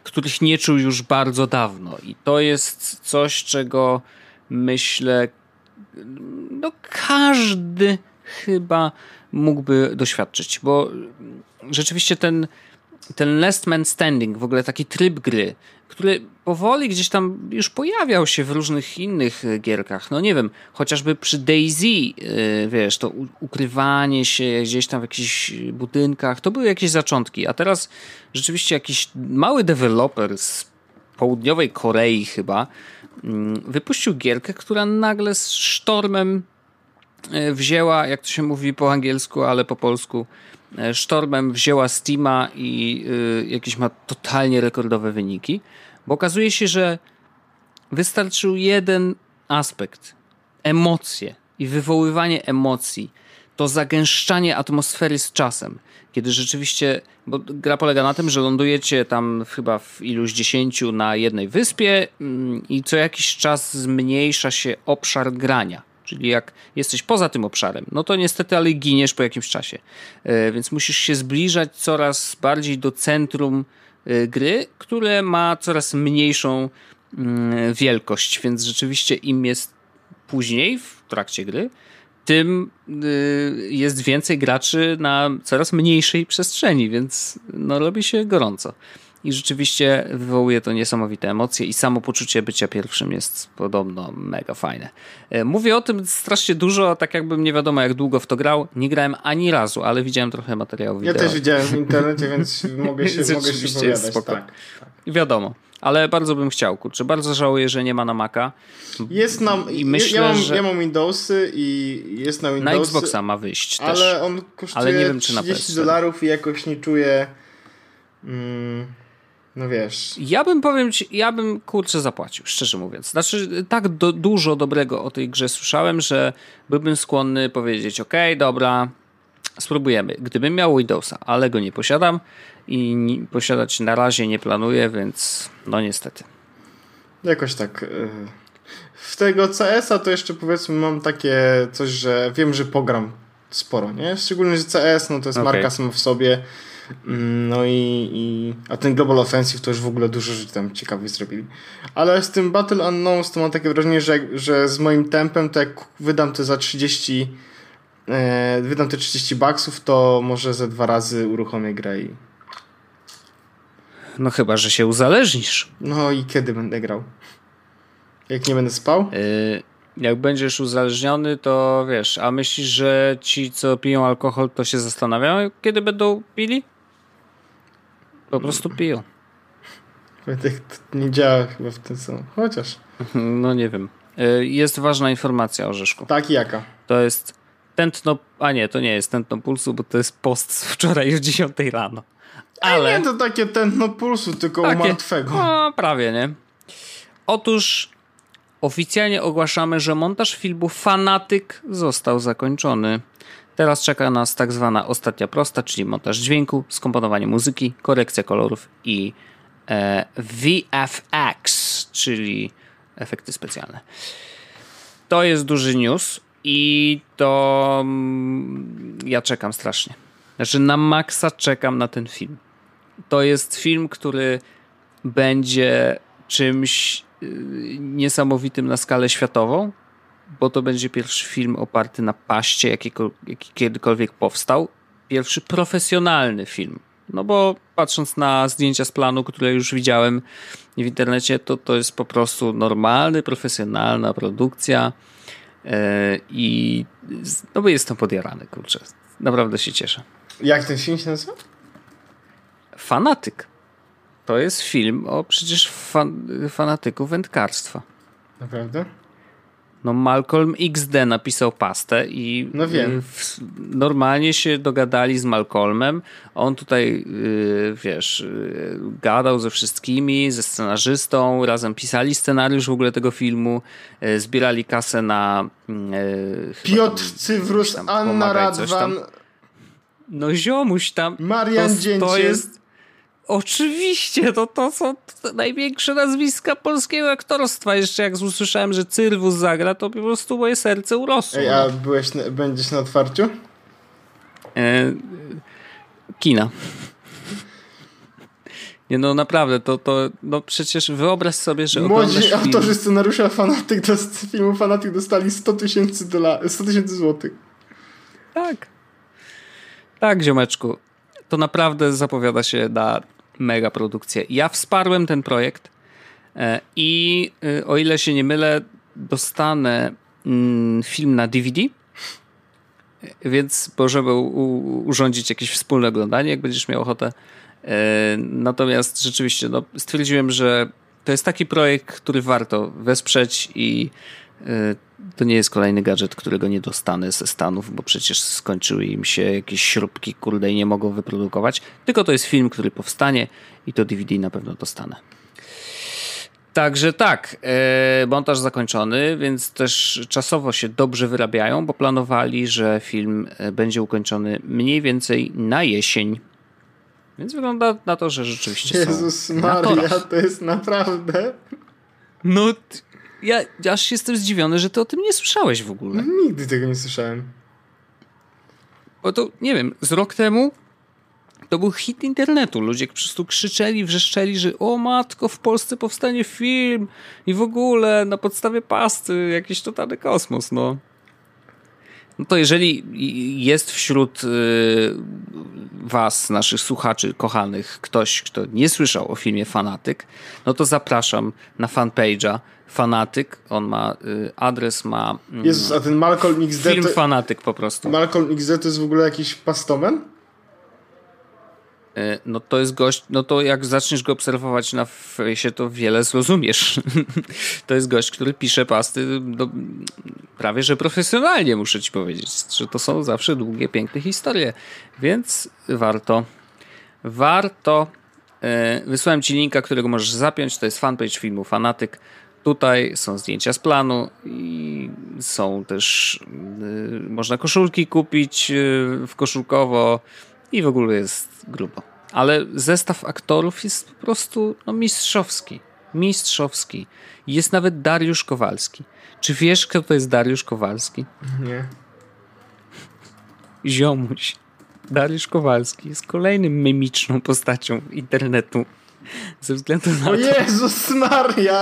których nie czuł już bardzo dawno. I to jest coś, czego myślę, no każdy chyba mógłby doświadczyć, bo rzeczywiście ten, ten Last Man Standing, w ogóle taki tryb gry, który powoli gdzieś tam już pojawiał się w różnych innych gierkach. No nie wiem, chociażby przy DayZ, yy, wiesz, to u- ukrywanie się gdzieś tam w jakichś budynkach, to były jakieś zaczątki, a teraz rzeczywiście jakiś mały deweloper z południowej Korei chyba yy, wypuścił gierkę, która nagle z sztormem yy, wzięła, jak to się mówi po angielsku, ale po polsku, sztormem wzięła Steama i y, jakieś ma totalnie rekordowe wyniki, bo okazuje się, że wystarczył jeden aspekt, emocje i wywoływanie emocji, to zagęszczanie atmosfery z czasem, kiedy rzeczywiście, bo gra polega na tym, że lądujecie tam chyba w iluś dziesięciu na jednej wyspie mm, i co jakiś czas zmniejsza się obszar grania. Czyli jak jesteś poza tym obszarem, no to niestety, ale giniesz po jakimś czasie. Yy, więc musisz się zbliżać coraz bardziej do centrum yy, gry, które ma coraz mniejszą yy, wielkość. Więc rzeczywiście im jest później w trakcie gry, tym yy, jest więcej graczy na coraz mniejszej przestrzeni, więc no, robi się gorąco. I rzeczywiście wywołuje to niesamowite emocje i samo poczucie bycia pierwszym jest podobno mega fajne. Mówię o tym strasznie dużo, tak jakbym nie wiadomo jak długo w to grał. Nie grałem ani razu, ale widziałem trochę materiałów wideo. Ja też widziałem w internecie, więc mogę się, mogę się powiadać. Tak, tak. Wiadomo. Ale bardzo bym chciał, kurczę. Bardzo żałuję, że nie ma na Maca. Jest na, I myślę, ja, mam, że ja mam Windowsy i jest na Windowsy. Na Xboxa ma wyjść ale też. Ale on kosztuje ale nie wiem, czy trzydzieści dolarów i jakoś nie czuję... Mm, no wiesz. Ja bym, powiem ci, ja bym kurczę zapłacił, szczerze mówiąc. Znaczy, tak do, dużo dobrego o tej grze słyszałem, że byłbym skłonny powiedzieć, okej, okay, dobra, spróbujemy. Gdybym miał Windowsa, ale go nie posiadam i nie, posiadać na razie nie planuję, więc no niestety. Jakoś tak. W tego C S a to jeszcze powiedzmy mam takie coś, że wiem, że pogram sporo, nie? Szczególnie, że C S no to jest okay. marka sama w sobie. No i, i a ten Global Offensive to już w ogóle dużo rzeczy tam ciekawych zrobili. Ale z tym Battle Unknowns to mam takie wrażenie, że, że z moim tempem to jak wydam to za trzydzieści e, wydam te trzydzieści baksów, to może ze dwa razy uruchomię grę i... No chyba, że się uzależnisz. No i kiedy będę grał? Jak nie będę spał? Yy, jak będziesz uzależniony, to wiesz, a myślisz, że ci, co piją alkohol, to się zastanawiają, kiedy będą pili? Po prostu piją. Wojtek, to nie działa chyba w ten sam. Chociaż. No nie wiem. Jest ważna informacja, Orzeszku. Tak, jaka? To jest tętno... A nie, to nie jest tętno pulsu, bo to jest post z wczoraj już dziesiątej rano. Ale... Nie, to takie tętno pulsu, tylko takie, u martwego. No, prawie, nie? Otóż oficjalnie ogłaszamy, że montaż filmu Fanatyk został zakończony. Teraz czeka nas tak zwana ostatnia prosta, czyli montaż dźwięku, skomponowanie muzyki, korekcja kolorów i e, V F X, czyli efekty specjalne. To jest duży news i to mm, ja czekam strasznie. Znaczy na maksa czekam na ten film. To jest film, który będzie czymś yy, niesamowitym na skalę światową, bo to będzie pierwszy film oparty na paście, jaki, jaki kiedykolwiek powstał. Pierwszy profesjonalny film. No bo patrząc na zdjęcia z planu, które już widziałem w internecie, to to jest po prostu normalny, profesjonalna produkcja yy, i no bo jestem podjarany, kurczę. Naprawdę się cieszę. Jak ten film się nazywa? Fanatyk. To jest film o przecież fan, fanatyku wędkarstwa. Naprawdę? No Malcolm X D napisał pastę i no wiem. W, normalnie się dogadali z Malcolmem. On tutaj, yy, wiesz, yy, gadał ze wszystkimi, ze scenarzystą, razem pisali scenariusz w ogóle tego filmu, yy, zbierali kasę na... Yy, Piotr tam, Cywrus, tam, Anna Radwan... No ziomuś tam. Marian to, Dzięciem. To jest... Oczywiście, to, to są największe nazwiska polskiego aktorstwa. Jeszcze jak usłyszałem, że Cyrwus zagra, to po prostu moje serce urosło. Ej, a byłeś na, będziesz na otwarciu? E, kina. Nie no, naprawdę, to, to no przecież wyobraź sobie, że Młodzi autorzy film... scenariusza Fanatyk do filmu Fanatyk dostali sto tysięcy dolarów, sto tysięcy złotych. Tak. Tak, ziomeczku. To naprawdę zapowiada się na mega produkcję. Ja wsparłem ten projekt i o ile się nie mylę, dostanę film na D V D, więc możemy u- urządzić jakieś wspólne oglądanie, jak będziesz miał ochotę. Natomiast rzeczywiście no, stwierdziłem, że to jest taki projekt, który warto wesprzeć i to nie jest kolejny gadżet, którego nie dostanę ze Stanów, bo przecież skończyły im się jakieś śrubki, kurde, i nie mogą wyprodukować. Tylko to jest film, który powstanie i to D V D na pewno dostanę. Także tak, e, montaż zakończony, więc też czasowo się dobrze wyrabiają, bo planowali, że film będzie ukończony mniej więcej na jesień. Więc wygląda na to, że rzeczywiście Jezus są Maria, to jest naprawdę... No, ja aż jestem zdziwiony, że ty o tym nie słyszałeś w ogóle. Nigdy tego nie słyszałem. Bo to, nie wiem, z rok temu to był hit internetu. Ludzie po prostu krzyczeli, wrzeszczeli, że o matko, w Polsce powstanie film i w ogóle na podstawie pasty jakiś totalny kosmos, no. No to jeżeli jest wśród y, was, naszych słuchaczy kochanych, ktoś, kto nie słyszał o filmie Fanatyk, no to zapraszam na fanpage'a Fanatyk. On ma, y, adres ma... Y, Jezus, a ten Malcolm X D film to... Fanatyk po prostu. Malcolm X D to jest w ogóle jakiś pastomen? No to jest gość, no to jak zaczniesz go obserwować na fejsie, to wiele zrozumiesz. To jest gość, który pisze pasty do, prawie że profesjonalnie, muszę ci powiedzieć, że to są zawsze długie, piękne historie, więc warto. Warto. Wysłałem ci linka, którego możesz zapiąć, to jest fanpage filmu Fanatyk. Tutaj są zdjęcia z planu i są też, można koszulki kupić w koszulkowo. I w ogóle jest grubo. Ale zestaw aktorów jest po prostu no, mistrzowski. Mistrzowski. Jest nawet Dariusz Kowalski. Czy wiesz, kto to jest Dariusz Kowalski? Nie. Ziomuś. Dariusz Kowalski jest kolejnym memiczną postacią internetu. Ze względu na O to... Jezus Maria!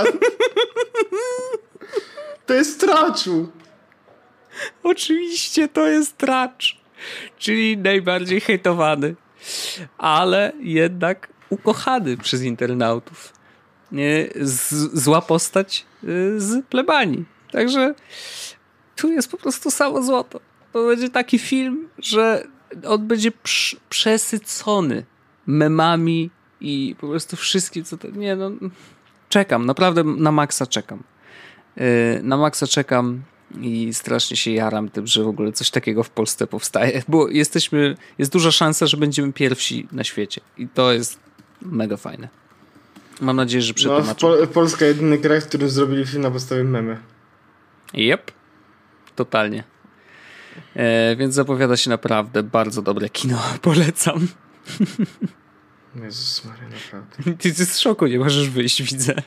To jest Traczu! Oczywiście to jest Tracz. Czyli najbardziej hejtowany, ale jednak ukochany przez internautów. Z, zła postać z plebanii. Także tu jest po prostu samo złoto. To będzie taki film, że on będzie przy, przesycony memami i po prostu wszystkim, co to... Nie no, czekam, naprawdę na maksa czekam. Na maksa czekam. I strasznie się jaram tym, że w ogóle coś takiego w Polsce powstaje, bo jesteśmy, jest duża szansa, że będziemy pierwsi na świecie i to jest mega fajne. Mam nadzieję, że przetłumaczę. No, Pol- Polska jedyny kraj, w którym zrobili film na podstawie memy. Jep, totalnie. E, więc zapowiada się naprawdę bardzo dobre kino. Polecam. Jezus Maria, naprawdę. Ty z szoku nie możesz wyjść, widzę.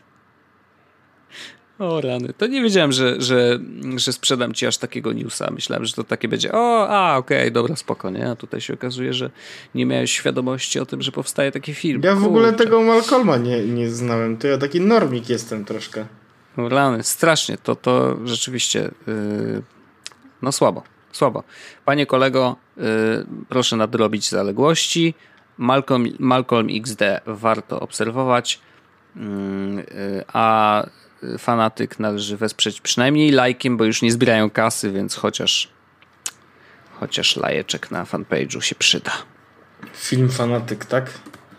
O rany. To nie wiedziałem, że, że, że sprzedam ci aż takiego newsa. Myślałem, że to takie będzie o, a okej, okay, dobra, spoko, nie? A tutaj się okazuje, że nie miałeś świadomości o tym, że powstaje taki film. Ja w Kurczę. ogóle tego Malcolma nie, nie znałem. To ja taki normik jestem troszkę. O rany, strasznie. To, to rzeczywiście yy, no słabo, słabo. Panie kolego, yy, proszę nadrobić zaległości. Malcolm, Malcolm X D warto obserwować. Yy, yy, a Fanatyk należy wesprzeć przynajmniej lajkiem, bo już nie zbierają kasy, więc chociaż chociaż lajeczek na fanpage'u się przyda. Film Fanatyk, tak?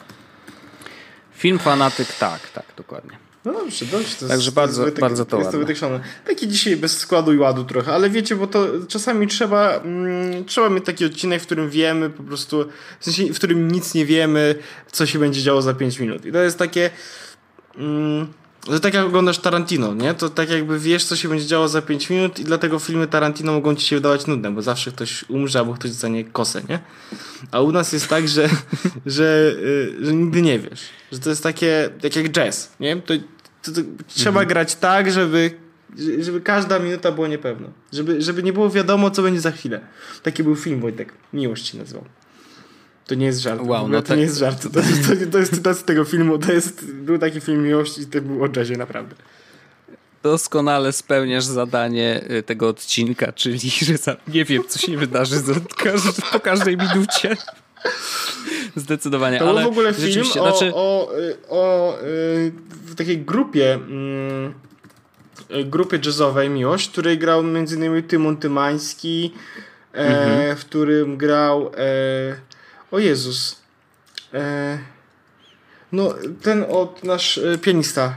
Film Fanatyk, tak, tak, dokładnie. No dobrze, dobrze. To Także jest, bardzo, to jest bardzo to jest ładne. To taki dzisiaj bez składu i ładu trochę, ale wiecie, bo to czasami trzeba mm, trzeba mieć taki odcinek, w którym wiemy po prostu, w sensie, w którym nic nie wiemy, co się będzie działo za pięć minut. I to jest takie... Mm, że tak jak oglądasz Tarantino, nie? To tak jakby wiesz, co się będzie działo za pięć minut i dlatego filmy Tarantino mogą ci się wydawać nudne, bo zawsze ktoś umrze albo ktoś dostanie kosę, nie? A u nas jest tak, że, że, yy, że nigdy nie wiesz. Że to jest takie, tak jak jazz, nie? To, to, to trzeba mhm. grać tak, żeby, żeby każda minuta była niepewna. Żeby, żeby nie było wiadomo, co będzie za chwilę. Taki był film, Wojtek. Miłość się nazywał. To nie jest żart. Wow, no to tak... nie jest żart. To jest, to, to jest cytat z tego filmu. To jest, był taki film miłości i to był o jazzie, naprawdę. Doskonale spełniasz zadanie tego odcinka, czyli że za, nie wiem, co się wydarzy za, każdy, po każdej minucie. Zdecydowanie. To ale był w ogóle film o, znaczy... o, o, o w takiej grupie grupie jazzowej Miłość, w której grał między innymi Tymon Tymański, mhm. e, w którym grał e, o Jezus e, no ten od nasz e, pianista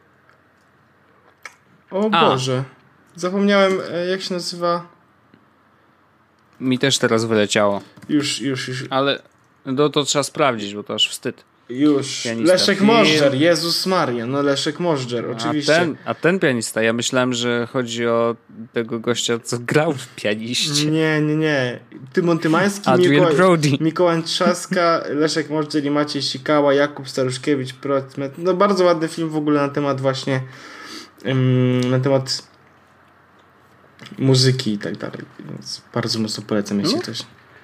o A. Boże zapomniałem e, jak się nazywa. Mi też teraz wyleciało. Już, już, już. Ale no to trzeba sprawdzić, bo to aż wstyd. Już. Pianista. Leszek Możdżer, Jezus Maria, no Leszek Możdżer, oczywiście. A ten, a ten pianista, ja myślałem, że chodzi o tego gościa, co grał w pianiście. Nie, nie, nie. Tymon Tymański, Mikołaj, Mikołaj Trzaska, Leszek Możdżer i Maciej Sikała, Jakub Staruszkiewicz, Procmet. No bardzo ładny film w ogóle na temat właśnie um, na temat muzyki i tak dalej. Więc bardzo mocno polecam, jeśli no. ktoś...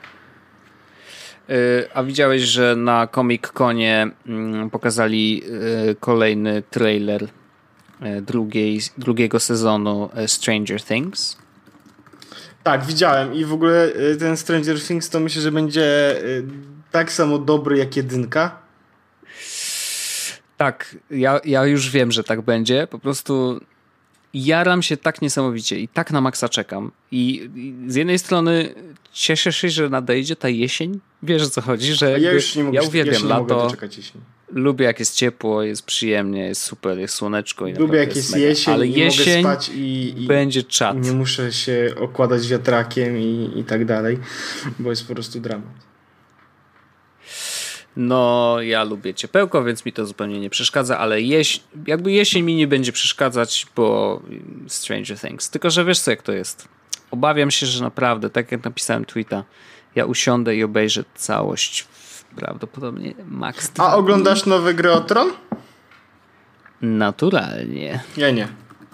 A widziałeś, że na Comic-Conie pokazali kolejny trailer drugiej, drugiego sezonu Stranger Things? Tak, widziałem i w ogóle ten Stranger Things to myślę, że będzie tak samo dobry jak jedynka. Tak, ja, ja już wiem, że tak będzie. Po prostu jaram się tak niesamowicie i tak na maksa czekam. I, i z jednej strony cieszę się, że nadejdzie ta jesień. Wiesz, o co chodzi? Że ja już nie mogę, ja uwielbiam ja nie lato. Mogę doczekać jesieni. Lubię jak jest ciepło, jest przyjemnie, jest super, jest słoneczko. I lubię jak jest, jest jesień, ale i jesień mogę spać i, i będzie czad. Nie muszę się okładać wiatrakiem i, i tak dalej, bo jest po prostu dramat. No, ja lubię ciepełko, więc mi to zupełnie nie przeszkadza, ale jeś, jakby jesień mi nie będzie przeszkadzać, bo Stranger Things. Tylko, że wiesz co, jak to jest. Obawiam się, że naprawdę, tak jak napisałem tweeta, ja usiądę i obejrzę całość prawdopodobnie max. A oglądasz nowe gry o Tron? Naturalnie. Ja nie.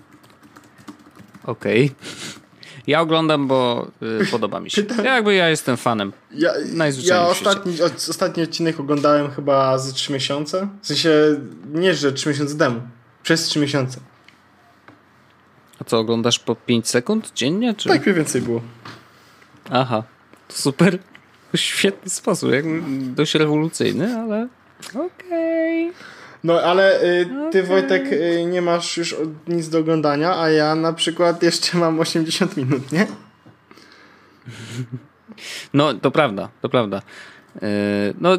Okej. Okay. Ja oglądam, bo y, podoba mi się. Ja jakby ja jestem fanem. Ja, ja ostatni, ostatni odcinek oglądałem chyba ze trzy miesiące. W sensie nie, że trzy miesiące temu. Przez trzy miesiące. A co, oglądasz po pięć sekund dziennie? Czy? Tak, mniej więcej było. Aha, to super. Świetny sposób, jakby dość rewolucyjny, ale okej. Okay. No ale y, ty okay. Wojtek y, nie masz już nic do oglądania, a ja na przykład jeszcze mam osiemdziesiąt minut, nie? No to prawda, to prawda. Yy, no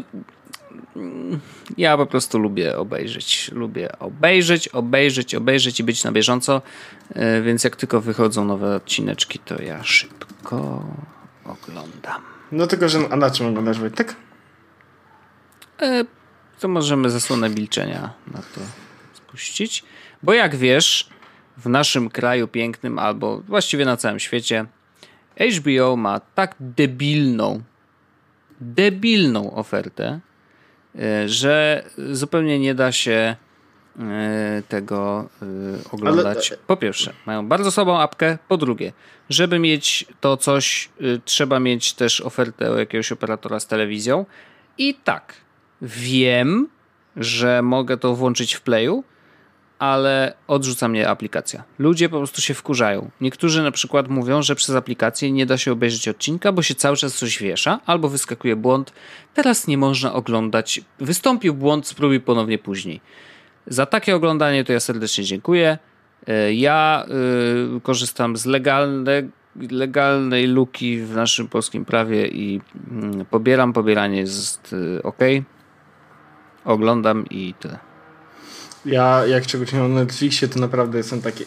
ja po prostu lubię obejrzeć, lubię obejrzeć, obejrzeć, obejrzeć i być na bieżąco, yy, więc jak tylko wychodzą nowe odcineczki, to ja szybko oglądam. No tylko, że a na czym oglądasz, Wojtek? Yy, to możemy zasłonę milczenia na to spuścić. Bo jak wiesz, w naszym kraju pięknym, albo właściwie na całym świecie, H B O ma tak debilną, debilną ofertę, że zupełnie nie da się tego oglądać. Ale... Po pierwsze, mają bardzo słabą apkę. Po drugie, żeby mieć to coś, trzeba mieć też ofertę jakiegoś operatora z telewizją. I tak, wiem, że mogę to włączyć w Playu, ale odrzuca mnie aplikacja. Ludzie po prostu się wkurzają. Niektórzy na przykład mówią, że przez aplikację nie da się obejrzeć odcinka, bo się cały czas coś wiesza, albo wyskakuje błąd. Teraz nie można oglądać. Wystąpił błąd, spróbuj ponownie później. Za takie oglądanie to ja serdecznie dziękuję. Ja y, korzystam z legalne, legalnej luki w naszym polskim prawie i y, pobieram. Pobieranie jest y, ok. Oglądam i tyle. Ja jak czegoś mam na Netflixie, to naprawdę jestem taki...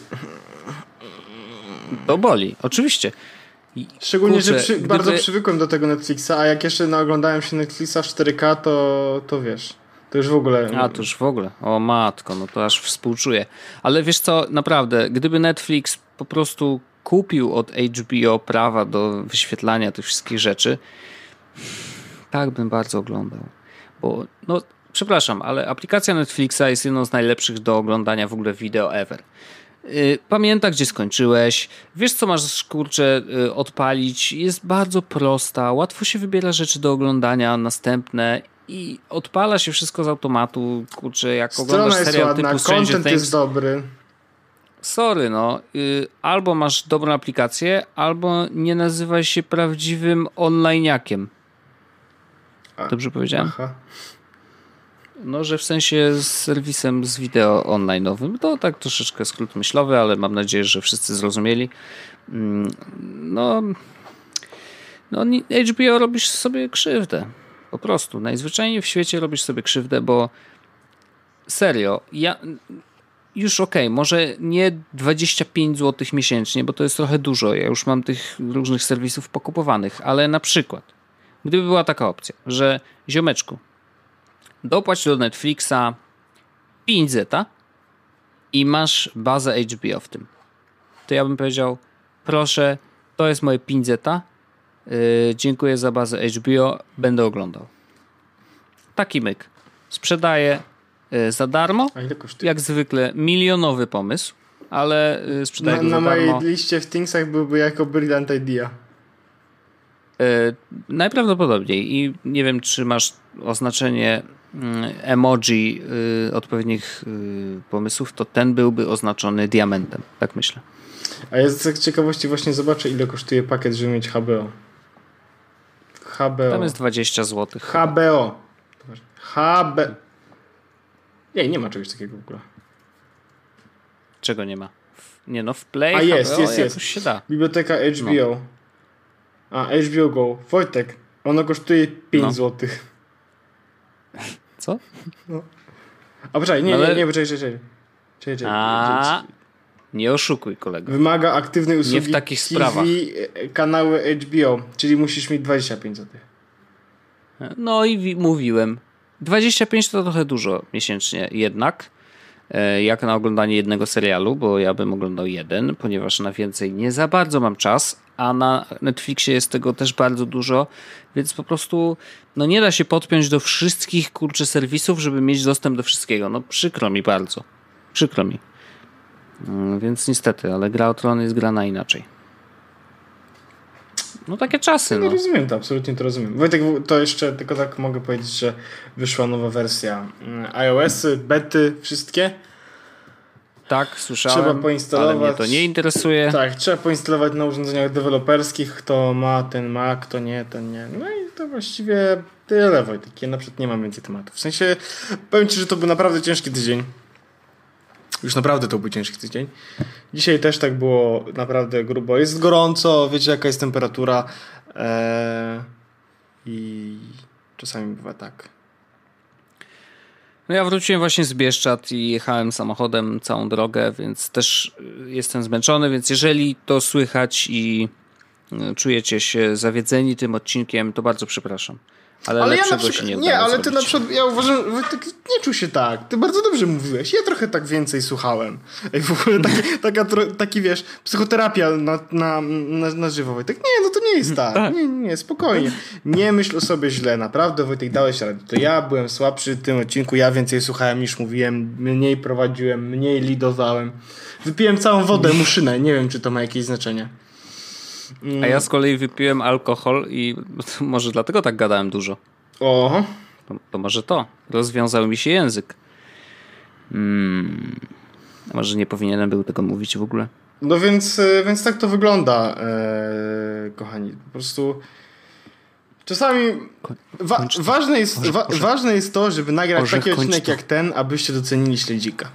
To boli, oczywiście. Szczególnie, Kurczę, że przy, gdyby... bardzo przywykłem do tego Netflixa, a jak jeszcze naoglądałem się Netflixa w cztery K, to, to wiesz, to już w ogóle... A, to już w ogóle. O matko, no to aż współczuję. Ale wiesz co, naprawdę, gdyby Netflix po prostu kupił od H B O prawa do wyświetlania tych wszystkich rzeczy, tak bym bardzo oglądał. Bo, no, przepraszam, ale aplikacja Netflixa jest jedną z najlepszych do oglądania w ogóle wideo ever. Yy, pamięta, gdzie skończyłeś, wiesz, co masz, kurczę, yy, odpalić. Jest bardzo prosta, łatwo się wybiera rzeczy do oglądania, następne i odpala się wszystko z automatu, kurczę, jak Strona oglądasz jest serial ładna, typu Stranger content Things. jest dobry. Sorry, no. Yy, albo masz dobrą aplikację, albo nie nazywaj się prawdziwym onlineakiem. A, Dobrze powiedziałem? Aha. No, że w sensie z serwisem z wideo online'owym. To tak troszeczkę skrót myślowy, ale mam nadzieję, że wszyscy zrozumieli. No, no H B O robisz sobie krzywdę. Po prostu. Najzwyczajniej w świecie robisz sobie krzywdę, bo serio, ja już okej, okay, może nie dwadzieścia pięć złotych miesięcznie, bo to jest trochę dużo. Ja już mam tych różnych serwisów pokupowanych, ale na przykład, gdyby była taka opcja, że ziomeczku, dopłać do Netflixa pięć zeta i masz bazę H B O w tym. To ja bym powiedział, proszę, to jest moje pięć zeta, yy, dziękuję za bazę H B O, będę oglądał. Taki myk. Sprzedaję yy, za darmo, A ile kosztuje? jak zwykle milionowy pomysł, ale yy, sprzedaję Na, go na za mojej darmo. liście w Thingsach byłby jako brilliant idea. Yy, najprawdopodobniej i nie wiem, czy masz oznaczenie emoji y, odpowiednich y, pomysłów, to ten byłby oznaczony diamentem. Tak myślę. A ja z ciekawości właśnie zobaczę, ile kosztuje pakiet, żeby mieć H B O. H B O. Tam jest dwadzieścia złotych. H B O. H B... Nie, nie ma czegoś takiego w ogóle. Czego nie ma? W, nie no, w Play A jest, H B O jest, jest. jakoś się da. Biblioteka H B O. A, H B O Go. Wojtek, ono kosztuje pięć No. złotych. Co? A poczekaj, nie, Ale- nie, nie, poczekaj, czekaj. Czekaj, czekaj. A, nie oszukuj, kolego. Wymaga aktywnej usługi w takich T V, sprawach. e, kanały H B O, czyli musisz mieć dwadzieścia pięć złotych. No i wi- mówiłem. dwadzieścia pięć to trochę dużo miesięcznie jednak. E, Jak na oglądanie jednego serialu, bo ja bym oglądał jeden, ponieważ na więcej nie za bardzo mam czas, a na Netflixie jest tego też bardzo dużo, więc po prostu no nie da się podpiąć do wszystkich kurczę serwisów, żeby mieć dostęp do wszystkiego. No przykro mi bardzo. Przykro mi. Mm, Więc niestety, ale Gra o Tron jest grana inaczej. No takie czasy, No no. rozumiem to, absolutnie to rozumiem. Wojtek, to jeszcze tylko tak mogę powiedzieć, że wyszła nowa wersja mm, iOS-y, bety, wszystkie. Tak, słyszałem, Trzeba poinstalować. ale mnie to nie interesuje. Tak, trzeba poinstalować na urządzeniach deweloperskich. Kto ma ten ma, kto nie, ten nie. No i to właściwie tyle, Wojtek. Ja na przykład nie mam więcej tematów. W sensie, powiem Ci, że to był naprawdę ciężki tydzień. Już naprawdę to był ciężki tydzień. Dzisiaj też tak było naprawdę grubo. Jest gorąco, wiecie jaka jest temperatura. Eee, I czasami bywa tak. No ja wróciłem właśnie z Bieszczad i jechałem samochodem całą drogę, więc też jestem zmęczony, więc jeżeli to słychać i czujecie się zawiedzeni tym odcinkiem, to bardzo przepraszam. Ale, Ale ja lepszego na przykład, się nie nie, udało ale ty zrobić. na przykład, ja uważam, że Wojtek, nie czuł się tak. Ty bardzo dobrze mówiłeś. Ja trochę tak więcej słuchałem. Ej, w ogóle taki, taka, tro- taki wiesz, psychoterapia na, na, na, na żywo, Wojtek. Nie, no to nie jest tak. Tak. Nie, nie, spokojnie. Nie myśl o sobie źle. Naprawdę, Wojtek, dałeś radę. To ja byłem słabszy w tym odcinku. Ja więcej słuchałem niż mówiłem. Mniej prowadziłem, mniej lidowałem. Wypiłem całą wodę, muszynę. Nie wiem, czy to ma jakieś znaczenie. A ja z kolei wypiłem alkohol i może dlatego tak gadałem dużo. Oho. To, to może to. Rozwiązał mi się język. Hmm. A może nie powinienem był tego mówić w ogóle? No więc, e, więc tak to wygląda, e, kochani. Po prostu czasami wa- kończ to. ważne, jest, Boże, wa- Boże. ważne jest to, żeby nagrać Boże, taki kończ odcinek to. jak ten, abyście docenili śledzika.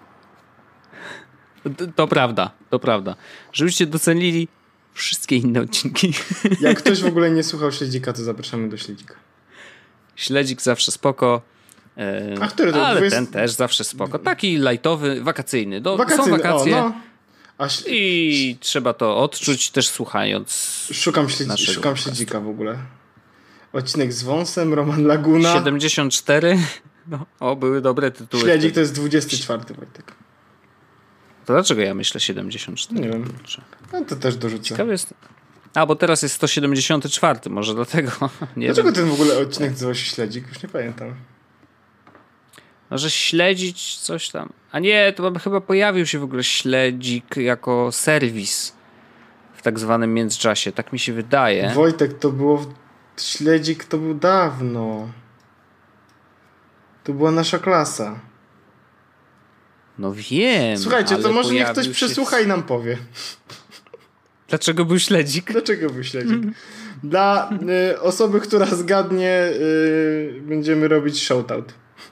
To, to prawda, to prawda. Żebyście docenili wszystkie inne odcinki. Jak ktoś w ogóle nie słuchał śledzika, to zapraszamy do śledzika. Śledzik zawsze spoko. E, A który to? ale dwudziesty ten też zawsze spoko. Taki lajtowy, wakacyjny. Do, Wakacyjny, są wakacje o, no. A ś- i trzeba to odczuć też słuchając. szukam, śledzi- naszego szukam podcastu. śledzika w ogóle. Odcinek z wąsem, Roman Laguna. siedemdziesiąt cztery. No, o, były dobre tytuły. Śledzik to jest dwudziesty czwarty, Wojtek. To dlaczego ja myślę siedemdziesiąt cztery? Nie wiem. Kurczę. No to też dorzucę. Ciekawe jest. A, bo teraz jest sto siedemdziesiąt cztery, może dlatego. Nie Dlaczego wiem. ten w ogóle odcinek nazywał się Śledzik? Już nie pamiętam. Może śledzić coś tam. A nie, to chyba pojawił się w ogóle śledzik jako serwis w tak zwanym międzyczasie. Tak mi się wydaje. Wojtek, to było... W... Śledzik to był dawno. To była nasza klasa. No wiem. Słuchajcie, to może niech ktoś się... przesłucha i nam powie. Dlaczego był śledzik? Dlaczego był śledzik? Dla y, osoby, która zgadnie, y, będziemy robić shoutout.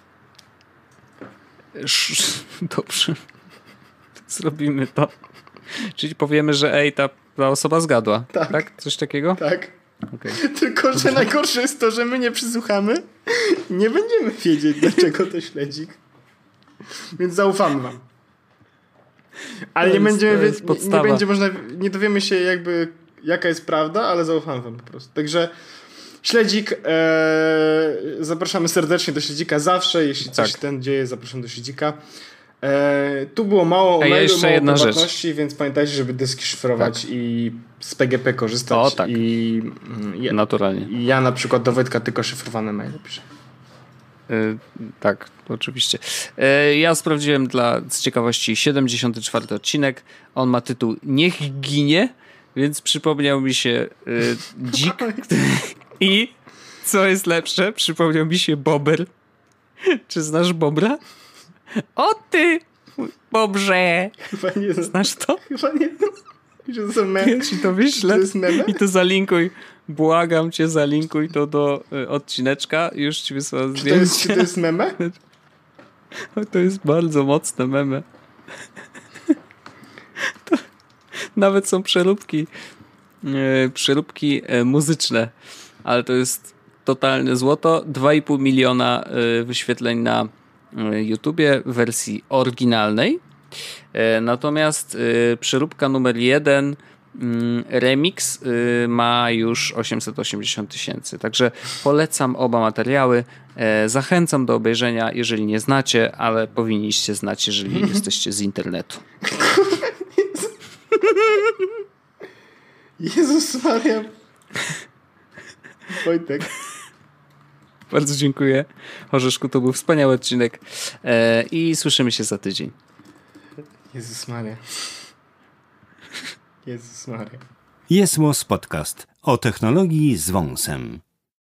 Dobrze. Zrobimy to. Czyli powiemy, że ej, ta, ta osoba zgadła. Tak. tak? Coś takiego? Tak. Okay. Tylko, że najgorsze jest to, że my nie przysłuchamy i nie będziemy wiedzieć, dlaczego to śledzik. Więc zaufamy wam. Ale nie będziemy wiedzieć, nie, nie będzie można, nie dowiemy się jakby jaka jest prawda, ale zaufamy wam po prostu. Także śledzik, e, zapraszamy serdecznie do śledzika zawsze, jeśli coś tak. ten dzieje, zapraszam do śledzika. E, tu było mało mailu, mało jedna prywatności, rzecz. Więc pamiętajcie, żeby dyski szyfrować tak. i z P G P korzystać. O, tak. I, i naturalnie. I ja na przykład do Wojtka tylko szyfrowane maile piszę. Yy, tak, oczywiście. Yy, ja sprawdziłem dla z ciekawości siedemdziesiąty czwarty odcinek. On ma tytuł Niech ginie, więc przypomniał mi się yy, dzik i co jest lepsze, przypomniał mi się Bober. Czy znasz Bobra? O ty, Bobrze! Chyba nie znasz to? Chyba nie. Że to są memy. Ja ci to wyślę to jest meme? i to zalinkuj. Błagam cię, zalinkuj to do y, odcineczka. Już ci wysłałem zdjęcie. To jest, czy to jest meme? To jest bardzo mocne meme. To, nawet są przeróbki y, przeróbki y, muzyczne, ale to jest totalne złoto. dwa i pół miliona y, wyświetleń na y, YouTubie w wersji oryginalnej. Y, natomiast y, przeróbka numer jeden remix ma już osiemset osiemdziesiąt tysięcy. Także polecam oba materiały. Zachęcam do obejrzenia, jeżeli nie znacie, ale powinniście znać, jeżeli jesteście z internetu. Jezus Maria. Wojtek. Bardzo dziękuję. Orzeszku, to był wspaniały odcinek i słyszymy się za tydzień. Jezus Maria. Jezus Maria. Jest Podcast o technologii z wąsem.